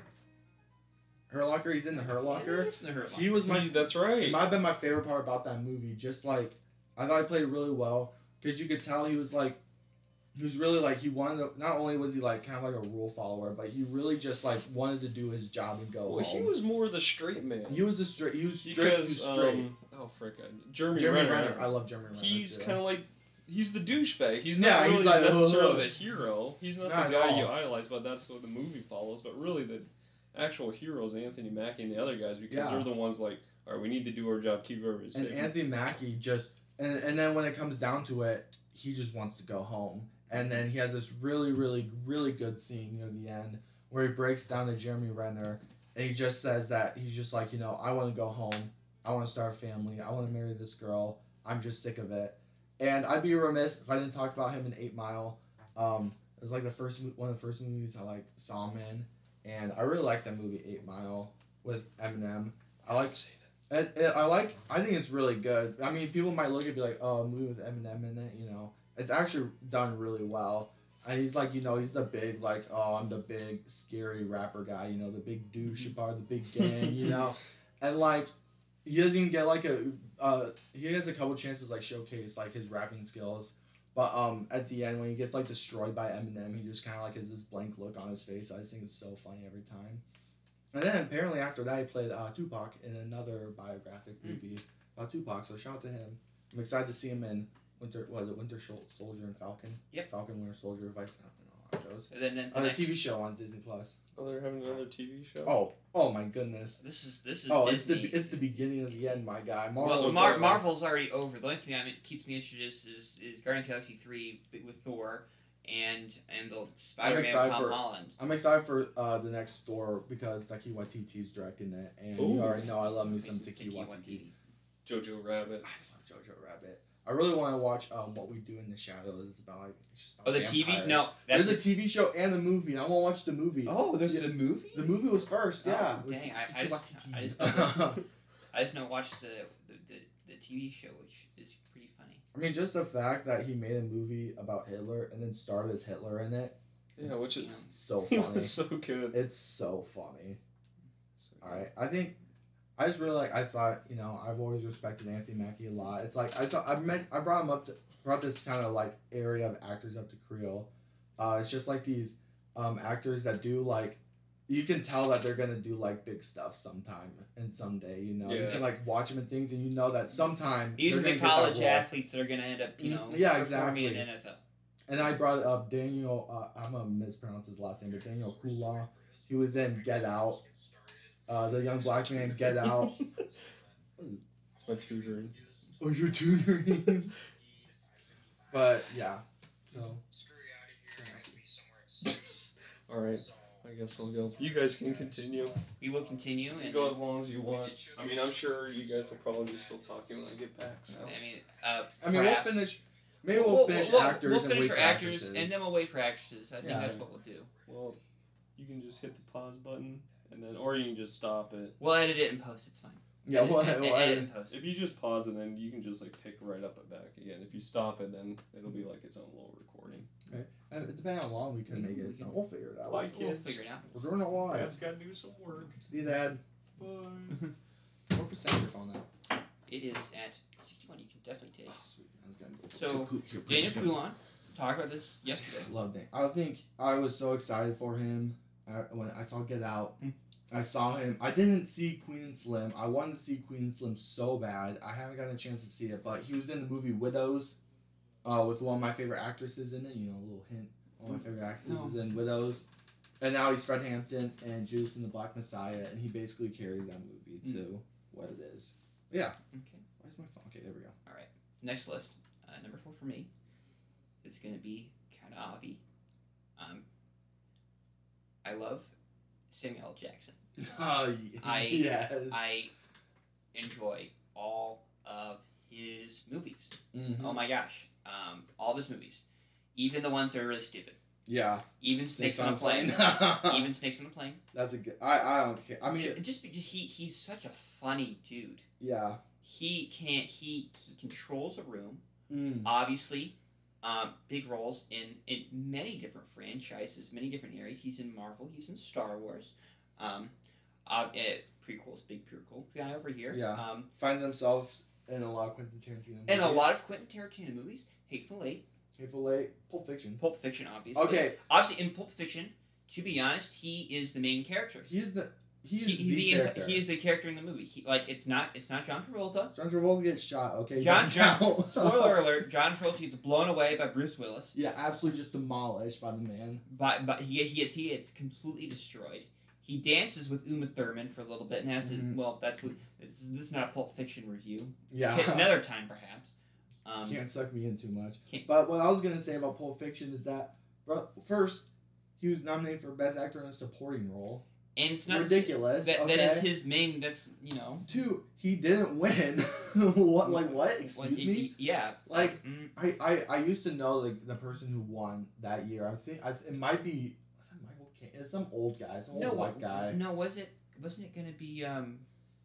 Hurt Locker, he's in the Hurt Locker. It's in the Hurt Locker. He was my. He- that's right. It might have been my favorite part about that movie. Just like I thought he played really well because you could tell he was like, he was really like he wanted to. Not only was he like kind of like a rule follower, but he really just like wanted to do his job and go well, he home. was more the straight man. He was the straight. He was straight. he was because straight. um, oh frick, I- Jeremy, Jeremy Renner. Renner. I love Jeremy Renner. He's too. kind of like he's the douchebag. He's Yeah, not he's really like, necessarily "Ugh." the hero. He's not Not the at guy you all. idolize, but that's what the movie follows. But really, the actual heroes, Anthony Mackie and the other guys, because Yeah. they're the ones like, all right, we need to do our job, keep everybody And safe. Anthony Mackie just and and then when it comes down to it, he just wants to go home. And then he has this really, really, really good scene near the end where he breaks down to Jeremy Renner and he just says that he's just like, you know, I want to go home. I want to start a family. I want to marry this girl. I'm just sick of it. And I'd be remiss if I didn't talk about him in Eight Mile. Um, it was like the first mo- one of the first movies I like saw him in, and I really like that movie Eight Mile with Eminem. I like it, it, I like. I think it's really good. I mean, people might look at it and be like, "Oh, a movie with Eminem in it," you know. It's actually done really well. And he's like, you know, he's the big, like, oh, I'm the big, scary rapper guy, you know, the big douche part of the big gang, you know. And, like, he doesn't even get, like, a, uh, he has a couple chances, like, showcase, like, his rapping skills. But um, at the end, when he gets, like, destroyed by Eminem, he just kind of, like, has this blank look on his face. I just think it's so funny every time. And then, apparently, after that, he played uh, Tupac in another biographic movie about Tupac, so shout out to him. I'm excited to see him in Winter, what is it, Winter Shol- Soldier and Falcon? Yep. Falcon, Winter Soldier, Vice, I don't know how it goes. And then, then the Uh, the next, T V show on Disney Plus. Oh, they're having another T V show. Oh, oh my goodness. This is this is Oh, Disney. it's the it's the beginning of the end, my guy. Marvel. Well, it's Mar- over. Marvel's already over. The only thing I mean, keeps me interested is, is is Guardians of the Galaxy three with Thor and and the Spider-Man with excited Tom for- Holland. I'm excited for uh, the next Thor because Taika Waititi's directing it, and Ooh. you already know I love me Makes some me Taika think you want Waititi. to- Jojo Rabbit. I love Jojo Rabbit. I really want to watch um, What We Do in the Shadows. It's about like it's just about Oh, the T V? vampires. No, that's There's a T V show and a movie. And I want to watch the movie. Oh, there's Yeah. the movie. The movie was first, Oh, yeah. dang, I- I Taika just- Waititi. I just- I just know watch the the, the the T V show, which is pretty funny. I mean, just the fact that he made a movie about Hitler and then starred as Hitler in it. Yeah, which is so it funny. was so good. It's so funny. So All right, I think I just really like. I thought you know I've always respected Anthony Mackie a lot. It's like I thought I meant I brought him up to brought this kind of like area of actors up to Creel. Uh, it's just like these um, actors that do like you can tell that they're gonna do like big stuff sometime and someday. You know, you Yeah. can like watch them and things, and you know that sometime These they're are gonna the get that college role. athletes that are going to end up, you Mm, know, yeah, performing in exactly. the N F L. And I brought up Daniel. Uh, I'm gonna mispronounce his last name, but Daniel Kula. He was in Get Out. Uh, the young black man Get Out. It's my tutoring. Oh, you're tutoring. But yeah, so. All right, I guess I'll go. You guys can continue. We will continue. You And go as long as you want. I mean, I'm sure you guys will probably be still talking when I get back. So. I mean, uh, I mean, perhaps- we'll finish. Maybe we'll, finish we'll, actors We'll and finish wait for for actors, actresses. and then we'll wait for actresses. I think Yeah. that's what we'll do. Well, you can just hit the pause button, and then, or you can just stop it. We'll edit it and post. It's fine. yeah, we'll, edit, we'll edit edit. and post. If you just pause it, then you can just like pick right up it back again. If you stop it, then it'll be like its own little recording. And depending on how long we can make it, so we'll figure it out. Bye, We'll kids. figure it out. We're doing it live. Dad's gotta do some work. See you, Dad. Bye. What percent is your phone at? It is at sixty-one. You can definitely take. Oh, sweet. I was gonna go So, kaput here pretty Daniel soon. Poulon, talked about this yesterday. Love Dan. I think I was so excited for him uh, when I saw Get Out. Hmm. I saw him. I didn't see Queen and Slim. I wanted to see Queen and Slim so bad. I haven't gotten a chance to see it, but he was in the movie Widows uh, with one of my favorite actresses in it. You know, a little hint. One of my favorite actresses No. is in Widows. And now he's Fred Hampton and Judas and the Black Messiah, and he basically carries that movie Hmm. to what it is. But yeah. Okay. Where's my phone? Okay, there we go. All right. Next list. Uh, number four for me is going to be kind of obvi. Um, I love Samuel L. Jackson. Oh, I- yes. I enjoy all of his movies. Mhm. Oh my gosh. Um, all of his movies. Even the ones that are really stupid. Yeah. Even Snakes, on a Plane. Even Snakes on a Plane. That's a good. I I don't care. I mean, Ju- just be- he he's such a funny dude. yeah. He can't he he controls a room. Mm. Obviously, um, big roles in in many different franchises, many different areas. He's in Marvel. He's in Star Wars. Um, uh, eh, prequels, big prequel guy over here. Yeah. Um, Finds himself in a lot of Quentin Tarantino movies. and a lot of Quentin Tarantino movies. Hateful Eight, Hateful Eight, Pulp Fiction. Pulp Fiction, obviously. Okay, Obviously, in Pulp Fiction, to be honest, he is the main character. he is the he is He, the, the enti- character. he is the character in the movie. He, like it's not it's not John Travolta. John Travolta gets shot. Okay, he John, doesn't John count. spoiler alert: John Travolta gets blown away by Bruce Willis. Yeah, absolutely just demolished by the man. But but he he gets he gets completely destroyed. He dances with Uma Thurman for a little bit and has to. Mhm. Well, that's what this, is- this is not a Pulp Fiction review. Yeah. Okay, another time perhaps. Um, Can't suck me in too much. Can't- But what I was gonna say about Pulp Fiction is that, bro, first, he was nominated for Best Actor in a Supporting Role. and it's not Ridiculous. That, okay. that is his main. That's you know. Two, he didn't win. What? Like what? Excuse like, me. y- Yeah. Like mm, I, I, I used to know like the person who won that year. I think I, it might be was that Michael Caine? It's some old guy, some old no, white guy. No, was it? Wasn't it gonna be um,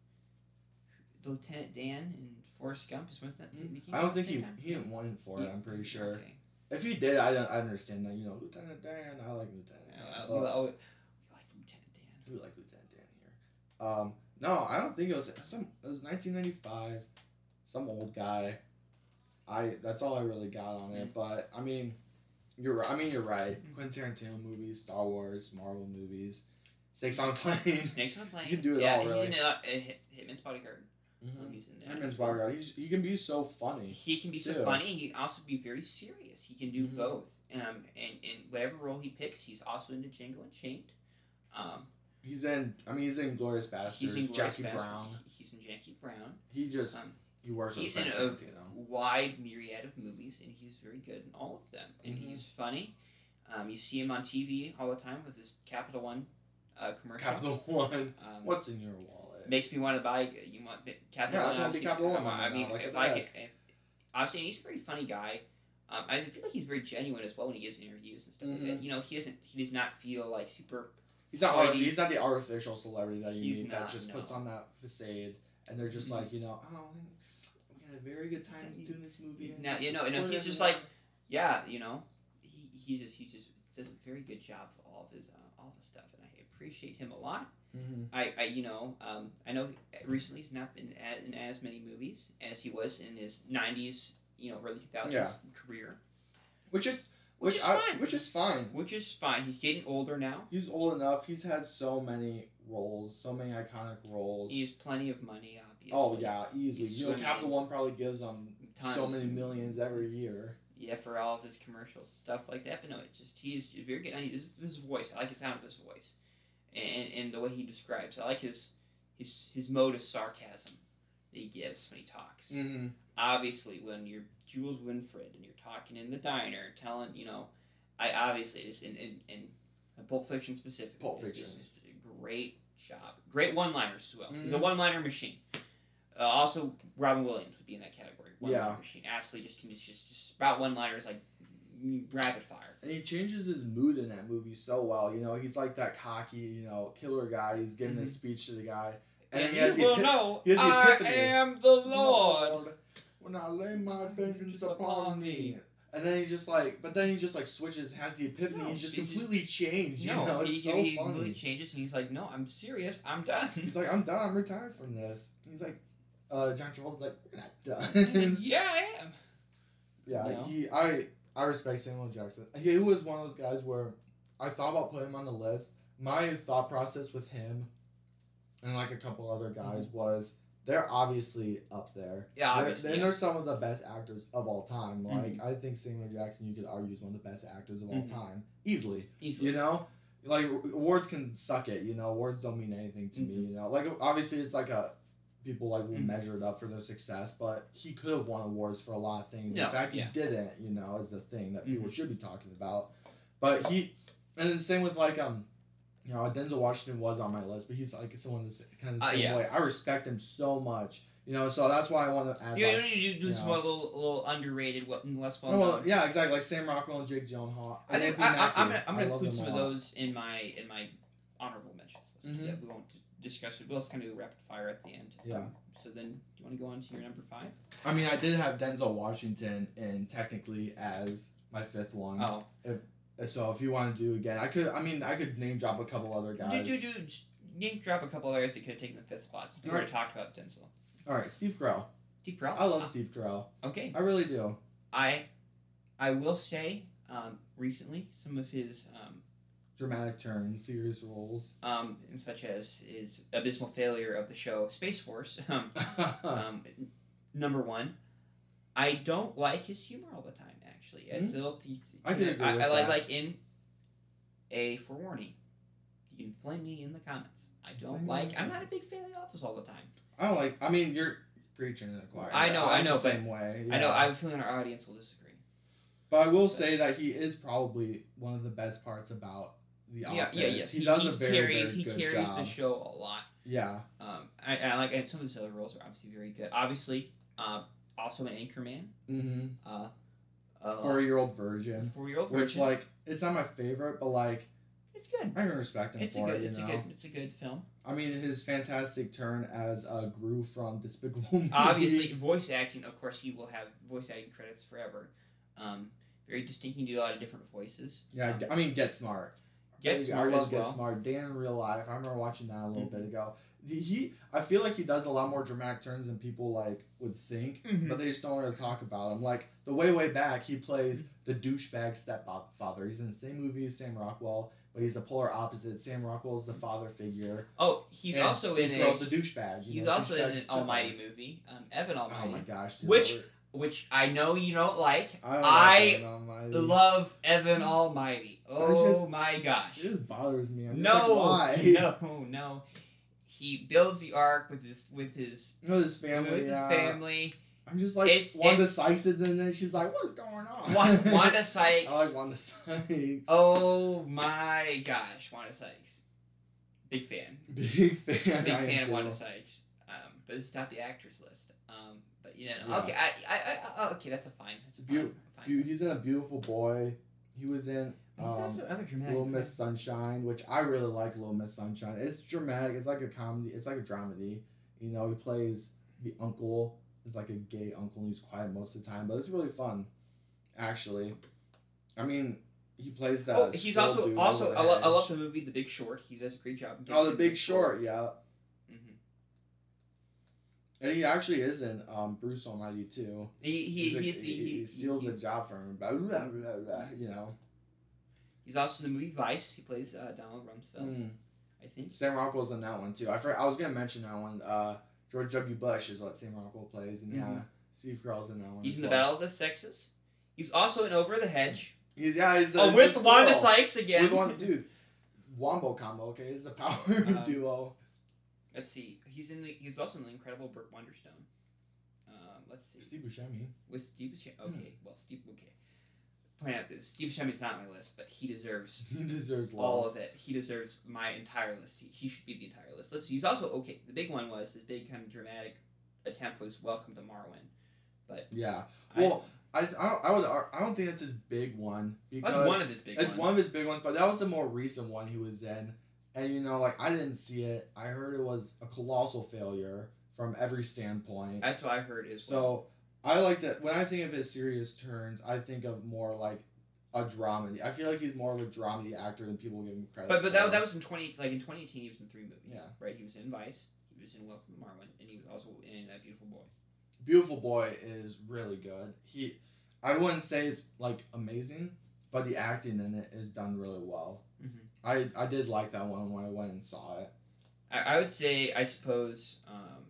Lieutenant Dan and Forrest Gump? Wasn't that? didn't he I win don't at the think he same time? he didn't win for it. I'm pretty sure. Okay. If he did, I don't I understand that. You know, Lieutenant Dan. I like Lieutenant Dan. Uh, but- we, oh, we like Lieutenant Dan. We like Lieutenant Dan here. Um, no, I don't think it was some. It was nineteen ninety-five. Some old guy. I. That's all I really got on it. But I mean, you're. right. I mean, you're right. Quentin Tarantino movies, Star Wars, Marvel movies, Snakes on a Plane. Snakes on a Plane. You can do it yeah, all, really. He's in uh, Hit, Hitman's Bodyguard. Um, Mm-hmm. he's in there. Hitman's Bodyguard. He's, he can be so funny. He can be so too. funny. He also be very serious. He can do Mhm. both. Um, and and whatever role he picks, he's also into Django Unchained. Um, He's in. I mean, he's in Glorious Bastards. he's in Glorious Jackie Bastards. Brown. He's in Jackie Brown. He just. Um, he works with he's in Quentin a Tarantino. wide myriad of movies, and he's very good in all of them. And Mhm. he's funny. Um, you see him on T V all the time with his Capital One uh, commercial. Capital One. Um, What's in your wallet? makes me want to buy. You want Capital Yeah, I One? just wanna be obviously, Capital One um, I now, mean, like, if what I the could, if, obviously, he's a very funny guy. Um, I feel like he's very genuine as well when he gives interviews and stuff like Mhm. that. You know, he doesn't. He does not feel like super. He's not. Or arti- he- he's not the artificial celebrity that you He's meet not, that just no. puts on that facade, and they're just Mhm. like, you know, oh, had a very good time doing this movie. And Now just you know, you know, support he's just everyone." like, yeah, you know, he he just he just does a very good job of all of his uh, all the stuff, and I appreciate him a lot. Mhm. I, I you know, um, I know recently he's not been as, in as many movies as he was in his nineties, you know, early two thousands Yeah. career, Which is which, which is I, fine. which is fine. Which is fine. He's getting older now. He's old enough. He's had so many roles, so many iconic roles. He has plenty of money, obviously. Oh yeah, easily. He's You know, swimming Capital in One probably gives him tons. so many millions every year. Yeah, for all of his commercials and stuff like that. But no, it's just he's very good. His, his voice, I like the sound of his voice, and and the way he describes. I like his his his mode of sarcasm that he gives when he talks. Mm-hmm. Obviously, when you're Jules Winfred and you're talking in the diner, telling you know, I obviously just in in, in Pulp Fiction specifically. Pulp it's Fiction. just a great job, great one-liners as well. He's a Mhm. one-liner machine. Uh, also, Robin Williams would be in that category. One-liner Yeah. machine. Absolutely, just can just just, just spout one-liners like mm, rapid fire. And he changes his mood in that movie so well. You know, he's like that cocky, you know, killer guy. He's giving his speech to the guy. And And he has you the will epi- know he has the I epiphany. am the Lord. When I lay my vengeance upon me. And then he just like, but then he just like switches, has the epiphany, No, he's just he's- completely changed. You No, know, he, it's so he funny. really changes, and he's like, "No, I'm serious. I'm done." He's like, I'm done. I'm retired from this. He's like, uh, John Travolta's like, you're not done. "Yeah, I am." yeah, You know? he, I, I respect Samuel Jackson. He was one of those guys where I thought about putting him on the list. My thought process with him and like a couple other guys was they're obviously up there. Yeah, They're- obviously. They're, yeah. they're some of the best actors of all time. Like Mhm. I think Samuel Jackson, you could argue, is one of the best actors of all Mhm. time, easily. Easily. You know, like awards can suck it. You know, awards don't mean anything to me. Mhm. You know, like obviously it's like a people like will Mhm. measure it up for their success, but he could have won awards for a lot of things. No, In fact, he yeah. didn't. You know, is the thing that people Mhm. should be talking about. But he, and the same with like um. You know, Denzel Washington was on my list, but he's like someone that's kind of the Uh, same yeah. way. I respect him so much, you know, so that's why I want to add. Yeah, like, you need to do you some know. a little, a little underrated, what less well Oh, known. well, yeah, exactly. Like Sam Rockwell and Jake Gyllenhaal. I and think Anthony I, I, Mackie. I'm gonna, I'm I gonna love include them some of a lot. those in my in my honorable mentions list. Mhm. Yeah, we won't discuss it. We'll just kind of do rapid fire at the end. Yeah. Um, so then, do you want to go on to your number five? I mean, I did have Denzel Washington in technically as my fifth one. Oh, So if you want to do again, I could. I mean, I could name drop a couple other guys. do do do. just Name drop a couple others that could have taken the fifth spot. We already talked about Denzel. All right, Steve Carell. Deep Carell. I love Steve Carell. Okay. I really do. I, I will say, um, recently some of his um, Dramatic turns, serious roles. um, such as his abysmal failure of the show Space Force. Um, um, number one, I don't like his humor all the time. Actually, it's a little. T- I can agree I, with I like that. like in a forewarning. You can flame me in the comments. I don't Flame me in like. the I'm not a comments. big fan of The Office all the time. I don't like. I mean, you're preaching in the choir. I know, I I'm know, the but same way. I know. yeah. I have a feeling our audience will disagree. But I will say that he is probably one of the best parts about The Yeah, Office. yeah, yes. He, does a very, carries, very he good carries job. the show a lot. Yeah. Um, I, I like and some of his other roles are obviously very good. Obviously, uh, also an Anchorman. Mm-hmm. Uh, uh, Four-year-old virgin. four-year-old Which, virgin. like, it's not my favorite, but, like, It's good. I can respect him It's a for good. it, you It's know? a good. It's a good film. I mean, his fantastic turn as uh, Gru from Despicable Me. Obviously, voice acting. Of course, he will have voice acting credits forever. Um, very distinct. He can do a lot of different voices. Yeah, Um, I mean, Get Smart. Get I- Smart I love as Get well. Smart. Dan in real life. I remember watching that a little Mhm. bit ago. He- He, I feel like he does a lot more dramatic turns than people like would think, Mhm. but they just don't really talk about him. Like the way way back, he plays the douchebag stepfather. He's in the same movie as Sam Rockwell, but he's the polar opposite. Sam Rockwell's the father figure. Oh, he's and also Steve in Carell's a. the douchebag. you He's know, also in douchebag an stepfather. Almighty movie. Um, Evan Almighty. Oh my gosh! Dude, Which- that were- Which I know you don't like. I, don't I like Evan Almighty. Love Evan Almighty. Oh just- my gosh. It just bothers me. I'm just No, like, why? no, no. He builds the ark with his with his With his family. with his yeah. family. I'm just like It's- Wanda it's- Sykes is in there. She's like, "What's going on?" Wa- Wanda Sykes. I like Wanda Sykes. Oh my gosh, Wanda Sykes. Big fan. Big fan. Big I am fan of too. Wanda Sykes. Um, but it's not the actors list. Um, but you know, Yeah. okay, I, I, I, oh, okay, that's a fine. That's a fine. Beau- fine. Dude, he's in A Beautiful Boy. He was in He's um, also other dramatic. Little Miss Sunshine, which I really like. Little Miss Sunshine. It's dramatic. It's like a comedy. It's like a dramedy. You know, he plays the uncle, is like a gay uncle and he's quiet most of the time, but it's really fun, actually. I mean, he plays that. Oh, he's also dude also over the I, lo- I hedge. love the movie The Big Short. He does a great job. in Oh, The taking Big Short, yeah. Mm-hmm. And he actually is in um, Bruce Almighty too. He he he's, a, he's the, he, he, he steals he, the job from him, blah, blah, blah, blah, you know. He's also in the movie Vice. He plays uh, Donald Rumsfeld, Mm. I think. Sam Rockwell's in that one too. I forgot, I was gonna mention that one. Uh, George W. Bush is what Sam Rockwell plays, and Mhm. yeah, Steve Carell's in that one. He's as in the well. Battle of the Sexes. He's also in Over the Hedge. He's yeah, he's a, Oh, he's with a Wanda squirrel. Sykes again. With one dude, Wombo combo. Okay, it's the power Um, duo. Let's see. He's in the. He's also in the Incredible Burt Wonderstone. Um, let's see. Steve Buscemi. With Steve Buscemi. Okay, well, Steve. Okay. Point out that Steve Buscemi's not on my list, but he deserves He deserves love. all of it. He deserves my entire list. He, he should be the entire list. Let's see. He's also okay. The big one was his big kind of dramatic attempt was Welcome to Marwen, but Yeah. I- Well, I I, don't, I would I don't think it's his big one because that's one of his big it's ones. one of his big ones, but that was the more recent one he was in, and you know, like I didn't see it. I heard it was a colossal failure from every standpoint. That's what I heard is So I like that when I think of his serious turns, I think of more like a dramedy. I feel like he's more of a dramedy actor than people give him credit. But but for. that, that was in twenty like in twenty eighteen he was in three movies. Yeah. Right. He was in Vice. He was in Welcome to Marwen, and he was also in uh, Beautiful Boy. Beautiful Boy is really good. He, I wouldn't say it's like amazing, but the acting in it is done really well. Mm-hmm. I I did like that one when I went and saw it. I, I would say I suppose um,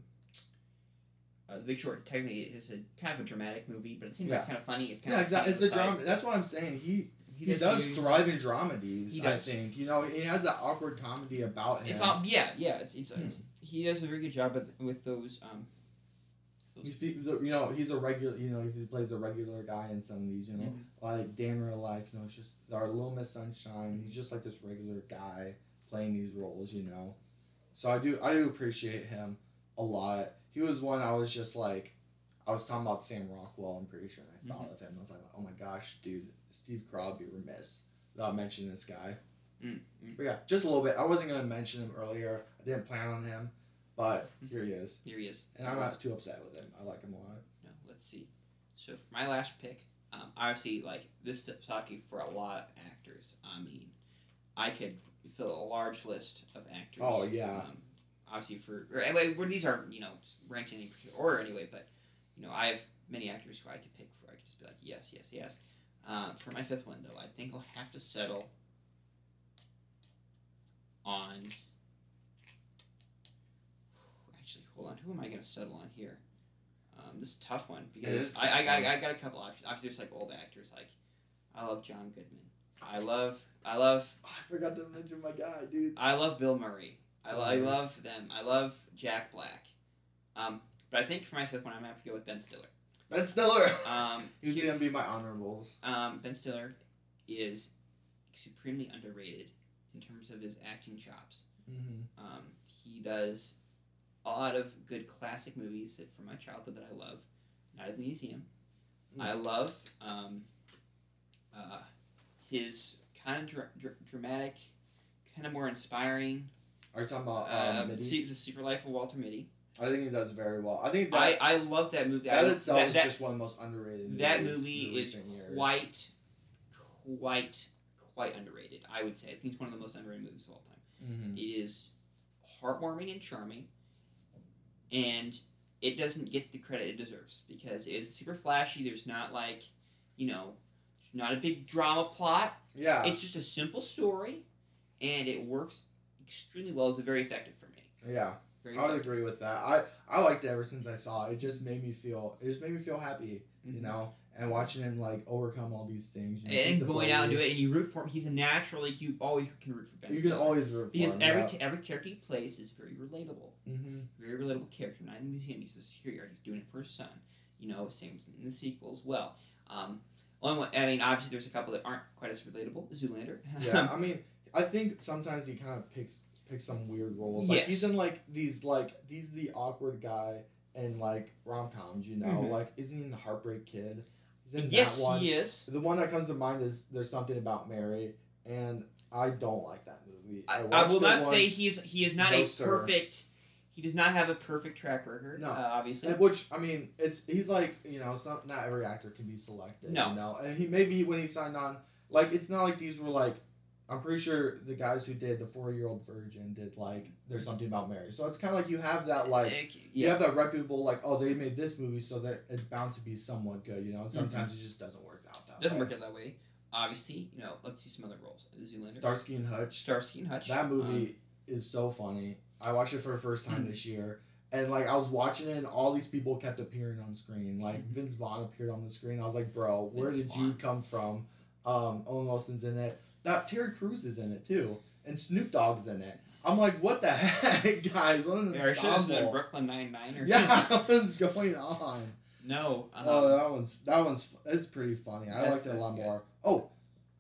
uh, The Big Short technically is a kind of a dramatic movie, but it seems like Yeah. it's kind of funny. It's kind Yeah, of exactly. It's funny a on the drama. That's what I'm saying. He He, he, does he- thrive in dramedies. He I does. think you know he has that awkward comedy about him. It's all yeah yeah. It's, it's, Hmm. it's he does a very good job with with those. Um, He's he's a- you know he's a regular you know he plays a regular guy in some of these you know Mhm. like Dan in Real Life you know it's just our Little Miss Sunshine. He's just like this regular guy playing these roles you know. So I do I do appreciate him a lot. He was one I was just like, I was talking about Sam Rockwell. I'm pretty sure and I thought of him. I was like, oh my gosh, dude, Steve Carell would be remiss without mentioning this guy. Mm, mm. But yeah, just a little bit. I wasn't gonna mention him earlier. I didn't plan on him, but here he is, Here he is. and I'm not too upset with him. I like him a lot. No, let's see. So for my last pick, um, obviously like this fits hockey for a lot of actors. I mean, I could fill a large list of actors. Oh, yeah. Um, obviously for or anyway, well, these aren't you know ranked in any particular order anyway, but you know I have many actors who I could pick for. I could just be like yes, yes, yes. Um, for my fifth one though, I think I'll have to settle on. Actually, hold on. Who am I going to settle on here? Um, this is a tough one It because is a I, tough I, I, one. I got a couple options. Obviously, there's like old actors. Like I love John Goodman. I love I love Oh, I forgot to mention my guy, dude. I love Bill Murray. I, Bill I Murray. love them. I love Jack Black. Um, but I think for my fifth one, I'm gonna have to go with Ben Stiller. Ben Stiller. Um, He's he- gonna be my honorables. um, Ben Stiller is supremely underrated in terms of his acting chops. Mm-hmm. Um, he does a lot of good classic movies that from my childhood that I love. Night at the Museum. Mm. I love um, uh, his kind of dra- dra- dramatic, kind of more inspiring. Are you talking about Uh, um, Mitty? Se- the Secret Life of Walter Mitty. I think he does very well. I think that I, I love that movie. that I, itself that, is that, just one of the most underrated. that movies movie in is recent years. quite, quite, quite underrated. I would say. I think it's one of the most underrated movies of all time. Mm-hmm. It is heartwarming and charming, and it doesn't get the credit it deserves because it is super flashy. There's not like, you know, there's not a big drama plot. Yeah. It's just a simple story, and it works extremely well. It's very effective for me. yeah. Very I would effective. agree with that. I, I liked it ever since I saw it. It just made me feel. It just made me feel happy, you Mhm. know. And watching him like overcome all these things. You know, And beat the going out and do bully. it, and you root for him. He's a natural. Like you always can root for Ben. You can Stiller. always root for because him. every yeah. ca- every character he plays is very relatable. Mm-hmm. Very relatable character. Not in the museum, he's a security guard. He's doing it for his son. You know, same in the sequel as well. Um, only one, I mean, obviously, there's a couple that aren't quite as relatable. Zoolander. Yeah, I mean, I think sometimes he kind of picks picks some weird roles. Like Yes. he's in like these like he's the awkward guy in like rom coms. You know, Mhm. like isn't he in the Heartbreak Kid? He's in yes, that one. he is. The one that comes to mind is There's Something About Mary, and I don't like that movie. I, I watched will it not say once. he is. He is not No, a sir. perfect. he does not have a perfect track record. No. Uh, obviously. And which I mean, it's he's like you know, it's not not every actor can be selected. No. You know, and he maybe when he signed on, like it's not like these were like. I'm pretty sure the guys who did the Four Year Old Virgin did like There's Something About Mary. So it's kind of like you have that like yeah. you have that reputable like oh they made this movie so that it's bound to be somewhat good. You know, and sometimes mm-hmm. it just doesn't work out that doesn't way. work out that way. Obviously, you know, let's see some other roles. Zoolander. Starsky and Hutch. Starsky and Hutch. That movie um, is so funny. I watched it for the first time this year. And, like, I was watching it, and all these people kept appearing on screen. Like, Vince Vaughn appeared on the screen. I was like, bro, where Vince did Vaughn. you come from? Um, Owen Wilson's in it. That Terry Crews is in it, too. And Snoop Dogg's in it. I'm like, what the heck, guys? What an Yeah, or should have said ensemble. Brooklyn Nine-Nine or Yeah, what's going on? No. Um, Oh, that one's, that one's, it's pretty funny. I That's- liked it a that's lot good. more. Oh,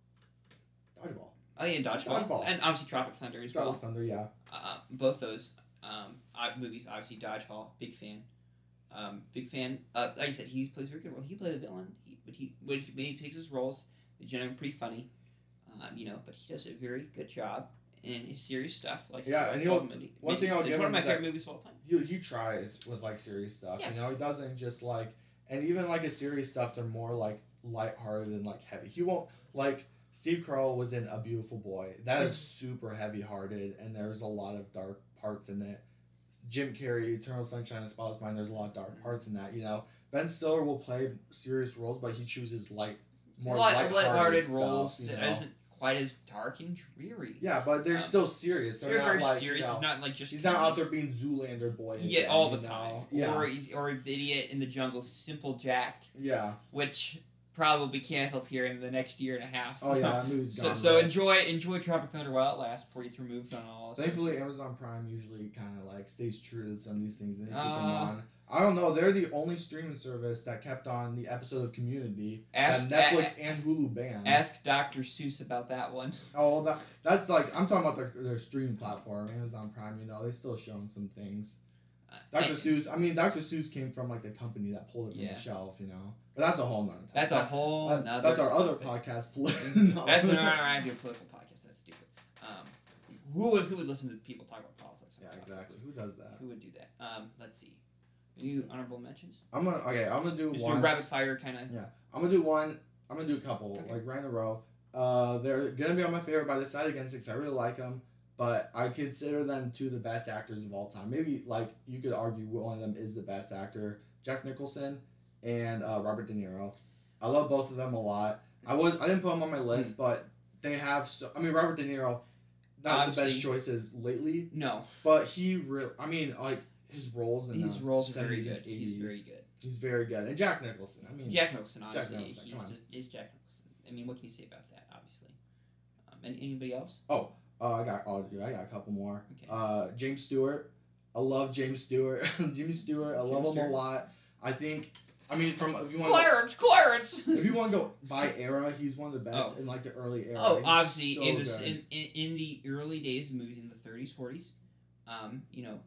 Dodgeball. Oh, yeah, Dodgeball. Dodgeball. And obviously Tropic Thunder as well. Tropic Thunder, yeah. Uh, both those um, uh, movies, obviously Dodgeball, big fan. Um, big fan. Uh, like I said, he plays a very good role. He plays a villain, he, but he when he takes his roles, they're generally pretty funny. Um, you know, but he does a very good job in his serious stuff. Like Yeah, and he'll- one thing I'll it's give one of him my is favorite that- movies of all time. He, he tries with like serious stuff. Yeah. You know, he doesn't just like, and even like his serious stuff, they're more like lighthearted and like heavy. He won't like Steve Carell was in A Beautiful Boy. That is super heavy-hearted, and there's a lot of dark parts in it. Jim Carrey, Eternal Sunshine of the Spotless Mind. There's a lot of dark parts in that. You know, Ben Stiller will play serious roles, but he chooses light, more Light, lighthearted, lighthearted stuff, roles you that know? isn't quite as dark and dreary. Yeah, but they're Um, still serious. They're They're not very like serious. you know, It's not like just he's not out there being Zoolander boy. Yeah, again, all the you know? time. Yeah, Or he's- or Idiot in the Jungle, Simple Jack, yeah. which probably canceled here in the next year and a half. Oh yeah, that movie's So, gone. so but enjoy enjoy Tropic Thunder while it lasts before it's removed on all. Thankfully, Amazon Prime usually kind of like stays true to some of these things and they keep them Uh, on. I don't know. They're the only streaming service that kept on the episode of Community Ask- that Netflix a- and Hulu banned. Ask Doctor Seuss about that one. Oh, that that's like I'm talking about their their streaming platform, Amazon Prime. You know, they still showing some things. Uh, Doctor and- Seuss. I mean, Doctor Seuss came from like the company that pulled it from Yeah. the shelf. You know, but that's a whole nother. Topic. That's a whole. That- nother that's our other topic. podcast. Poli- no. That's an I do a political podcast. That's stupid. Um, who would who would listen to people talk about politics? on Yeah, podcasts? exactly. Who does that? Who would do that? Um, let's see. Any honorable mentions? I'm gonna okay. I'm gonna do Just one. do rapid fire kind of. Yeah, I'm gonna do one. I'm gonna do a couple, Okay. like right in a row. Uh, they're gonna be on my favorite by the side against it because I really like them, but I consider them two of the best actors of all time. Maybe like you could argue one of them is the best actor, Jack Nicholson and uh, Robert De Niro. I love both of them a lot. I was I didn't put them on my list, but they have. So I mean, Robert De Niro, not the best Obviously. choices lately, No, but he real. I mean, like his roles in his the roles are very seventies good. and He's eighties. very good. He's very good, and Jack Nicholson. I mean, Jack Nicholson, Jack obviously, Nicholson, he's come on. just, is Jack Nicholson. I mean, what can you say about that? Obviously. Um, and anybody else? Oh, uh, I got oh, dude, I got a couple more. Okay. Uh, James Stewart. I love James Stewart. James Stewart. I love James him Stewart. a lot. I think. I mean, from if you want. Clarence, Clarence. If you want to go by era, he's one of the best Oh. in like the early era. Oh, He's obviously, so in the good. in, in in the early days of movies, in the thirties, forties, um, you know,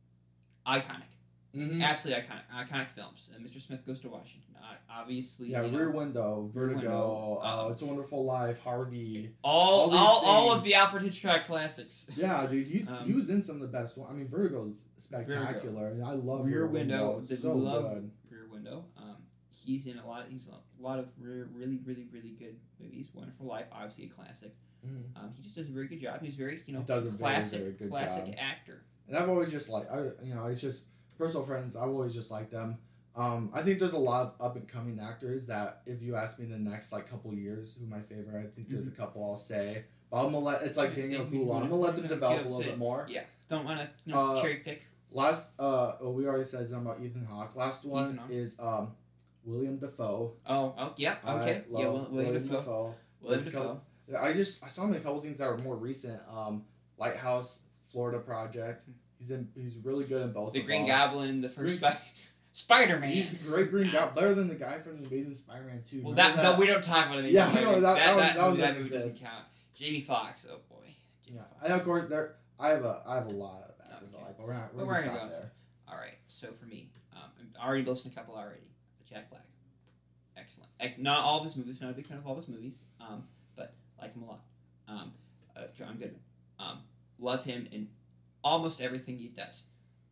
iconic, Mhm. absolutely iconic, iconic films. And Mister Smith Goes to Washington, uh, obviously. Yeah, you know, Rear Window, Rear Vertigo, Window, uh, um, It's a Wonderful Life, Harvey. all all these all, all of things. the Alfred Hitchcock classics. Yeah, dude, he's Um, he was in some of the best one. I mean, Vertigo's spectacular, and I love Rear Rear Window, Window. the It's so love good. Rear Window. Um, he's in a lot. He's in a lot of re- really, really, really good movies. Wonderful Life, obviously a classic. Mhm. Um, he just does a very good job. He's very, you know, He does a very, classic, very good classic job. actor. And I've always just like I you know it's just personal friends. I've always just liked them. Um, I think there's a lot of up and coming actors that if you ask me in the next like couple years who my favorite, I think there's a couple I'll say. But I'm gonna let it's like Daniel Maybe Kaluuya. I'm gonna let them yeah, develop a yeah, little yeah. bit more. Yeah, don't want to you know, Uh, cherry pick. Last uh oh, we already said something about Ethan Hawke. Last one Hawke. is um William Dafoe. Oh, oh, yeah, okay, I yeah, love Will- William Dafoe. Dafoe. William There's a couple- Dafoe. I just I saw him in a couple things that were more recent. Um, Lighthouse, Florida Project. He's in. He's really good in both. The of Green them. Goblin, the Green- first Spi- Spider-Man. He's a great Green Goblin, better than the guy from the Amazing Spider-Man two. Well, Remember that, no, we don't talk about it. Yeah, I know, that- that one- that one movie- doesn't movie doesn't exist. count. Jamie Foxx, oh boy. Jamie Yeah, Foxx. and of course there. I have a I have a lot of actors Okay. I like, but we're not. We're, But we're gonna gonna stop go. there. All right, so for me, um, I already listed a couple already. Jack Black, excellent. Ex- not all of his movies, not a big fan of all of his movies, um, but like him a lot. Um, uh, John Goodman, um, love him in almost everything he does.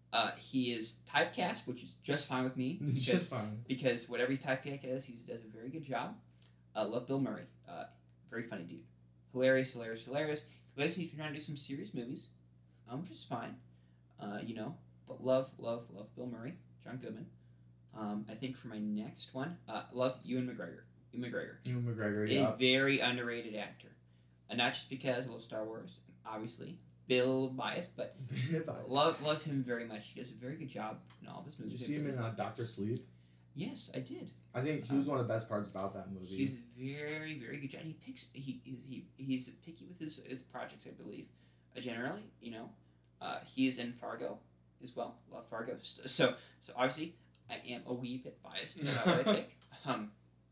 Uh, he is typecast, which is just fine with me. It's because- just fine. because whatever he's typecast as, he does a very good job. Uh, love Bill Murray. Uh, very funny dude. Hilarious, hilarious, hilarious. Basically, if you're trying to do some serious movies, um, which is fine. Uh, you know, but love, love, love Bill Murray, John Goodman. Um, I think for my next one, uh, love Ewan McGregor. Ewan McGregor. Ewan McGregor, A yeah. very underrated actor. And not just because I love Star Wars, obviously. Bill biased, but love love him very much. He does a very good job in all of his Did movies. you see him in uh, Doctor Sleep? Yes, I did. I think he was one of the best parts about that movie. He's very, very good job. He picks. He he he's picky with his, his projects, I believe. Uh, generally, you know, uh, he is in Fargo as well. Love Fargo. So so obviously, I am a wee bit biased about what I pick. Um.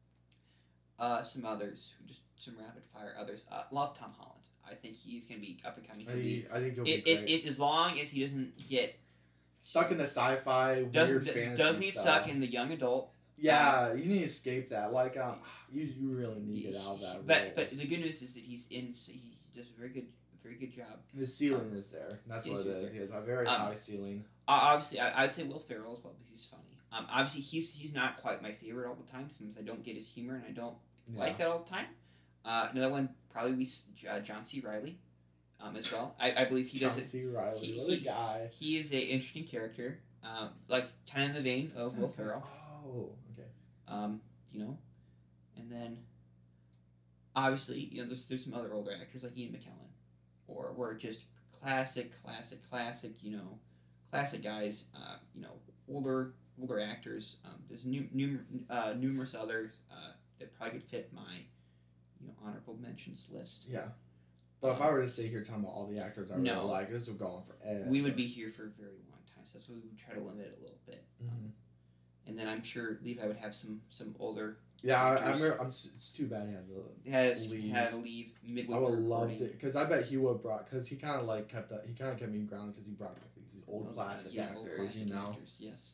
Uh, some others who just some rapid fire others. Uh, love Tom Holland. I think he's gonna be up and coming. I He'll be, think, I think he'll if, be if, great. if as long as he doesn't get Stuck in the sci-fi, doesn't weird fantasy doesn't get stuff. stuck in the young adult. Yeah, you need to escape that. Like, um, you you really need to get out of that. But role. but the good news is that he's in. So he does a very good very good job. His ceiling is there. That's His what it ceiling is. is He has a very Um, high ceiling. Uh, obviously, I, I'd say Will Ferrell as well because he's funny. Um, obviously he's he's not quite my favorite all the time since I don't get his humor and I don't Yeah. like that all the time. Uh, another one probably be uh, John C. Reilly, um, as well. I, I believe he John does it. C. Reilly, he- what a he- guy. He is a interesting character, um, like kind of in the vein of Will Ferrell. Oh, okay. Um, you know, and then obviously you know there's there's some other older actors like Ian McKellen, or were just classic, classic, classic. You know, classic guys. Uh, you know, older older actors. Um, there's new, new uh, numerous others uh, that probably could fit my you know honorable mentions list. Yeah. But if I were to sit here talking about all the actors I really No. like, this would go on forever. We would be here for a very long time, so that's why we would try to limit it a little bit. Mhm. And then I'm sure Levi would have some some older. Yeah, I, actors. I'm, I'm. s- It's too bad he had to. Has Leave. had to leave midway I through would have loved recording. it because I bet he would have brought because he kind of like kept that he kind of kept me grounded because he brought like these old Well, classic yeah, old actors, classic you know. actors, yes.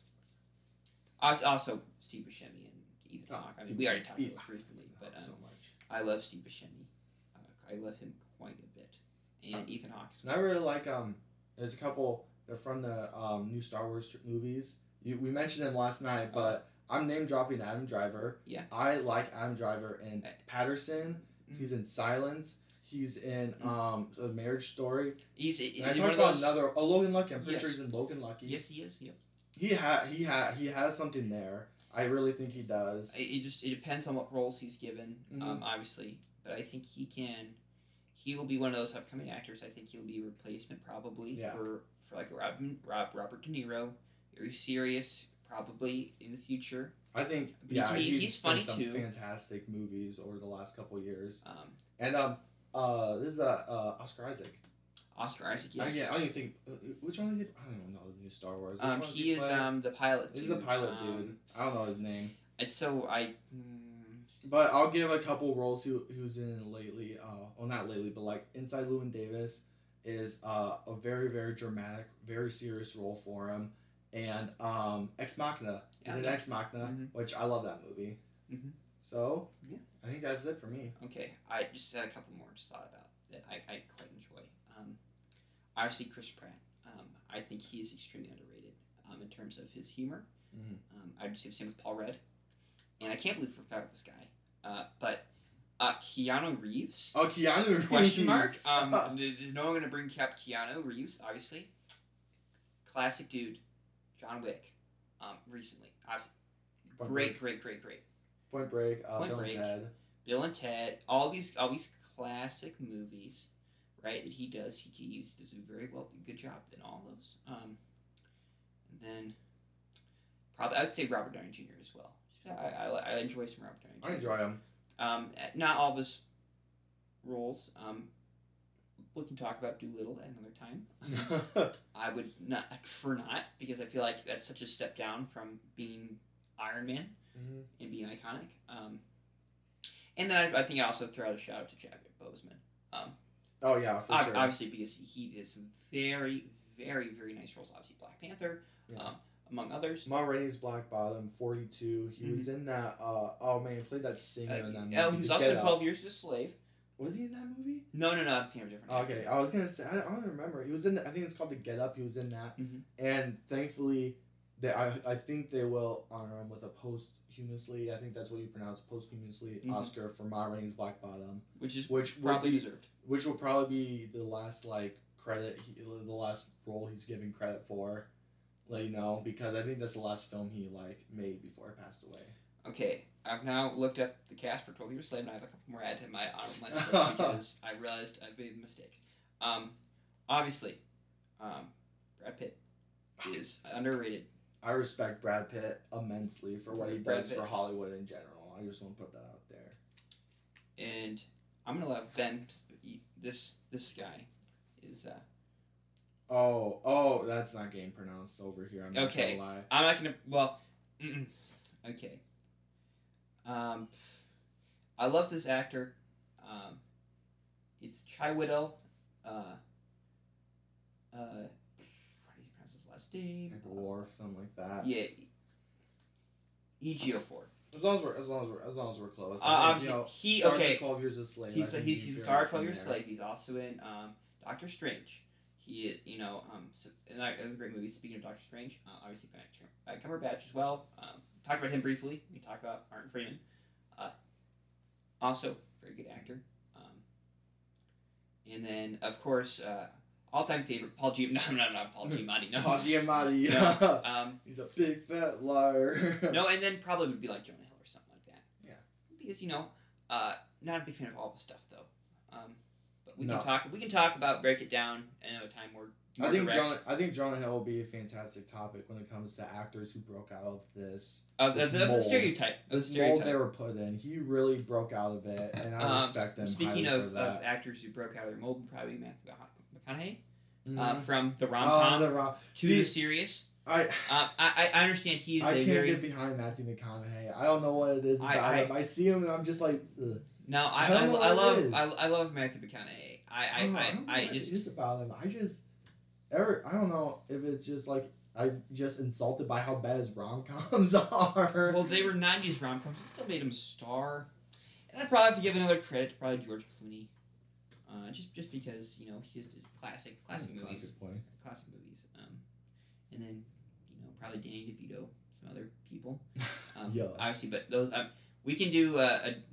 Also, also Steve Buscemi and Ethan Oh, Hawke. I mean, Steve we already Buscemi. talked about this briefly, but um, so much. I love Steve Buscemi. Uh, I love him quite a bit, and Uh, Ethan Hawke. as And I really like um. There's a couple. They're from the um new Star Wars tr- movies. You, we mentioned them last night, but I'm name dropping Adam Driver. Yeah. I like Adam Driver in Uh, Patterson. Mm. He's in Silence. He's in Mm. um A Marriage Story. He's, he's And I one talked of about those. another. Oh, Logan Lucky. I'm pretty Yes. sure he's in Logan Lucky. Yes, he is. Yep. He had he had he has something there. I really think he does. It, it just it depends on what roles he's given, Mhm. um, obviously. But I think he can. He will be one of those upcoming actors. I think he'll be a replacement probably Yeah. for for like Robin, Rob Robert De Niro. Very serious, probably in the future. I think But yeah, he- he's, he's done funny some too. fantastic movies over the last couple of years. Um, And um uh this is uh, uh Oscar Isaac. Oscar Isaac, I, yes. yeah, I don't even think uh, which one is he? I don't even know the new Star Wars. Which Um, one does he is play? um the pilot. He's dude. the pilot um, dude. I don't know his name. And so I. Mm, But I'll give a couple roles who who's in lately. Uh, well, not lately, but like Inside Llewyn Davis is uh, a very very dramatic, very serious role for him, and um, Ex Machina Yeah, is in yeah. Ex Machina, Mhm. which I love that movie. Mhm. So Yeah. I think that's it for me. okay, I just had a couple more just thought about that I, I quite enjoy. Um, obviously Chris Pratt. Um, I think he is extremely underrated. Um, in terms of his humor. Mhm. Um, I would say the same with Paul Rudd. And I can't believe we forgot about this guy. Uh, but uh, Keanu Reeves. Oh, Keanu Reeves. Question mark. Um, there's no one going to bring Cap Keanu Reeves, obviously. Classic dude, John Wick. Um, recently, obviously, Point great, Break. great, great, great. Point Break. Uh, Point Bill and Break. Ted. Bill and Ted, all these, all these classic movies, right? That he does. He he does a very well, good job in all those. Um, and then, probably I would say Robert Downey Junior as well. I, I, I enjoy some Robert Downey I Junior enjoy him. Um, not all of his roles. Um, we can talk about Doolittle at another time. I would not I prefer not because I feel like that's such a step down from being Iron Man Mhm. and being iconic. Um, and then I, I think I also throw out a shout out to Chadwick Boseman. Um, Oh yeah, for ob- sure. Obviously because he did some very, very, very nice roles. Obviously Black Panther, Yeah. um, among others. Ma Rainey's Black Bottom, forty-two. He was in that. Uh, oh man, he played that singer Uh, in that movie. oh, he was The also Get in Up. twelve Years a Slave. Was he in that movie? No, no, no. I'm thinking of a different. Okay, I was gonna say I, I don't remember. He was in. I think it's called The Get Up. He was in that, Mm-hmm. and thankfully, they I I think they will honor him with a posthumously. I think that's what you pronounce posthumously Mhm. Oscar for Ma Rainey's Black Bottom, Which is which will probably be, deserved. which will probably be the last like credit, he, the last role he's giving credit for. Let you know, because I think that's the last film he like made before he passed away. Okay, I've now looked up the cast for twelve Years a Slave, and I have a couple more add to my honorable mentions list because I realized I've made mistakes. Um, obviously, um, Brad Pitt is underrated. I respect Brad Pitt immensely for what he Brad does Pitt. for Hollywood in general. I just want to put that out there. And I'm gonna let Ben. This this guy is. Uh, Oh, oh, that's not getting pronounced over here. I'm not Okay. gonna lie. I'm not gonna. Well, mm-mm. Okay. Um, I love this actor. Um, it's Chiwetel. Uh, uh, how do you pronounce his last name? Like the Wharf, something like that. Yeah. Ejiofor. As long as we're as long as we're as long as we're close. Uh, I think, obviously, you know, he- stars in okay. Twelve Years a Slave. He's I think he's he's he's a very star much twelve in Years there. Slave. He's also in um, Doctor Strange. He is, you know, um, so, and that is a great movie. Speaking of Doctor Strange, uh, obviously Benedict uh, Cumberbatch as well. Um, talked about him briefly. We talked about Martin Freeman. Uh, also, very good actor. Um, and then, of course, uh, all-time favorite Paul Giamatti. No, no, no, Paul Giamatti. No, Paul Giamatti. No, um, He's a big fat liar. no, and then probably would be like Jonah Hill or something like that. Yeah. Because you know, uh, not a big fan of all the stuff though. Um, but we No. can talk. We can talk about break it down another time. More. more I think direct. Jonah, I think Jonah Hill will be a fantastic topic when it comes to actors who broke out of this Of the, this the, the mold. stereotype. Of the this mold stereotype. they were put in. He really broke out of it, and I Um, respect them Speaking highly of, for that. of actors who broke out of their mold, would probably be Matthew McConaughey Mhm. uh, from the rom Oh, com the rom- to See, the serious. I Uh, I I I understand he's I a can't very get behind Matthew McConaughey. I don't know what it is I- about I- him. I see him and I'm just like, ugh. no. I I I, don't know I, what it love is. I, I love Matthew McConaughey. I I Oh, don't I, know I what just it is about him. I just ever I don't know if it's just like I'm just insulted by how bad his rom coms are. well they were nineties rom coms. It still made him a star. And I'd probably have to give another credit to probably George Clooney. Uh, just just because you know he just did classic classic movies. Classic point. Classic movies. Um, and then, you know, probably Danny DeVito, some other people. Um, Yeah. Obviously, but those um, we can do uh, a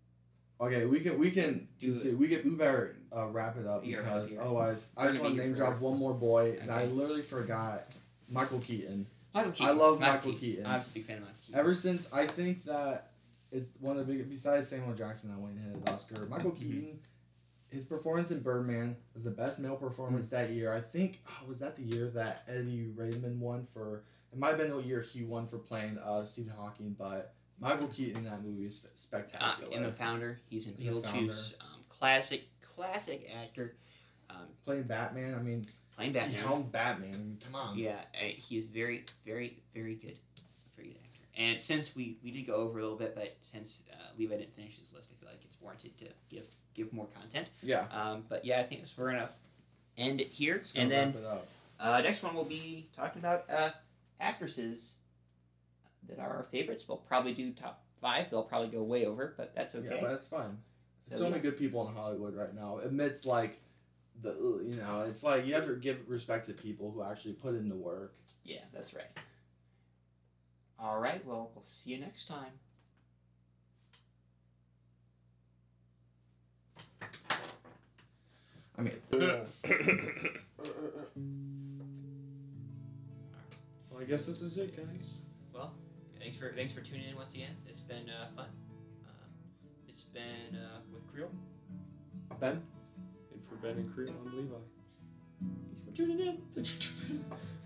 Okay, we can we can Do continue. we get we better uh, wrap it up You're because right here. otherwise I We're just gonna want be to name here drop one more boy and I Okay. literally forgot Michael Keaton. Michael Keaton. I love Michael Keaton. I'm a big fan of Michael Keaton. Ever since I think that it's one of the big besides Samuel Jackson that went and hit his Oscar, Michael Mm-hmm. Keaton, his performance in Birdman was the best male performance Mm. that year. I think oh, was that the year that Eddie Redmayne won for it might have been the year he won for playing uh, Stephen Hawking, but Michael Keaton in that movie is uh, spectacular. in The Founder, he's in In The Beetlejuice. Um, classic, classic actor. Um, playing Batman, I mean playing he Batman. helmed Batman. I mean, come on. Yeah, uh, he is very, very, very good. Very good actor. And since we, we did go over a little bit, but since uh, Levi didn't finish his list, I feel like it's warranted to give give more content. Yeah. Um, but yeah, I think so we're gonna end it here, Let's go and then wrap it up. uh, next one we'll be talking about uh, actresses that are our favorites. We'll probably do top five. They'll probably go way over, but that's okay. Yeah, but it's fine. There's So, so many yeah. good people in Hollywood right now. Amidst like the you know, it's like you have to give respect to people who actually put in the work. Yeah, that's right. All right. Well, we'll see you next time. I mean, Well, I guess this is it, guys. Well, thanks for thanks for tuning in once again. It's been uh, fun. Uh, it's been uh, with Creel. Ben. And for Ben and Crew, I'm Levi. Thanks for tuning in.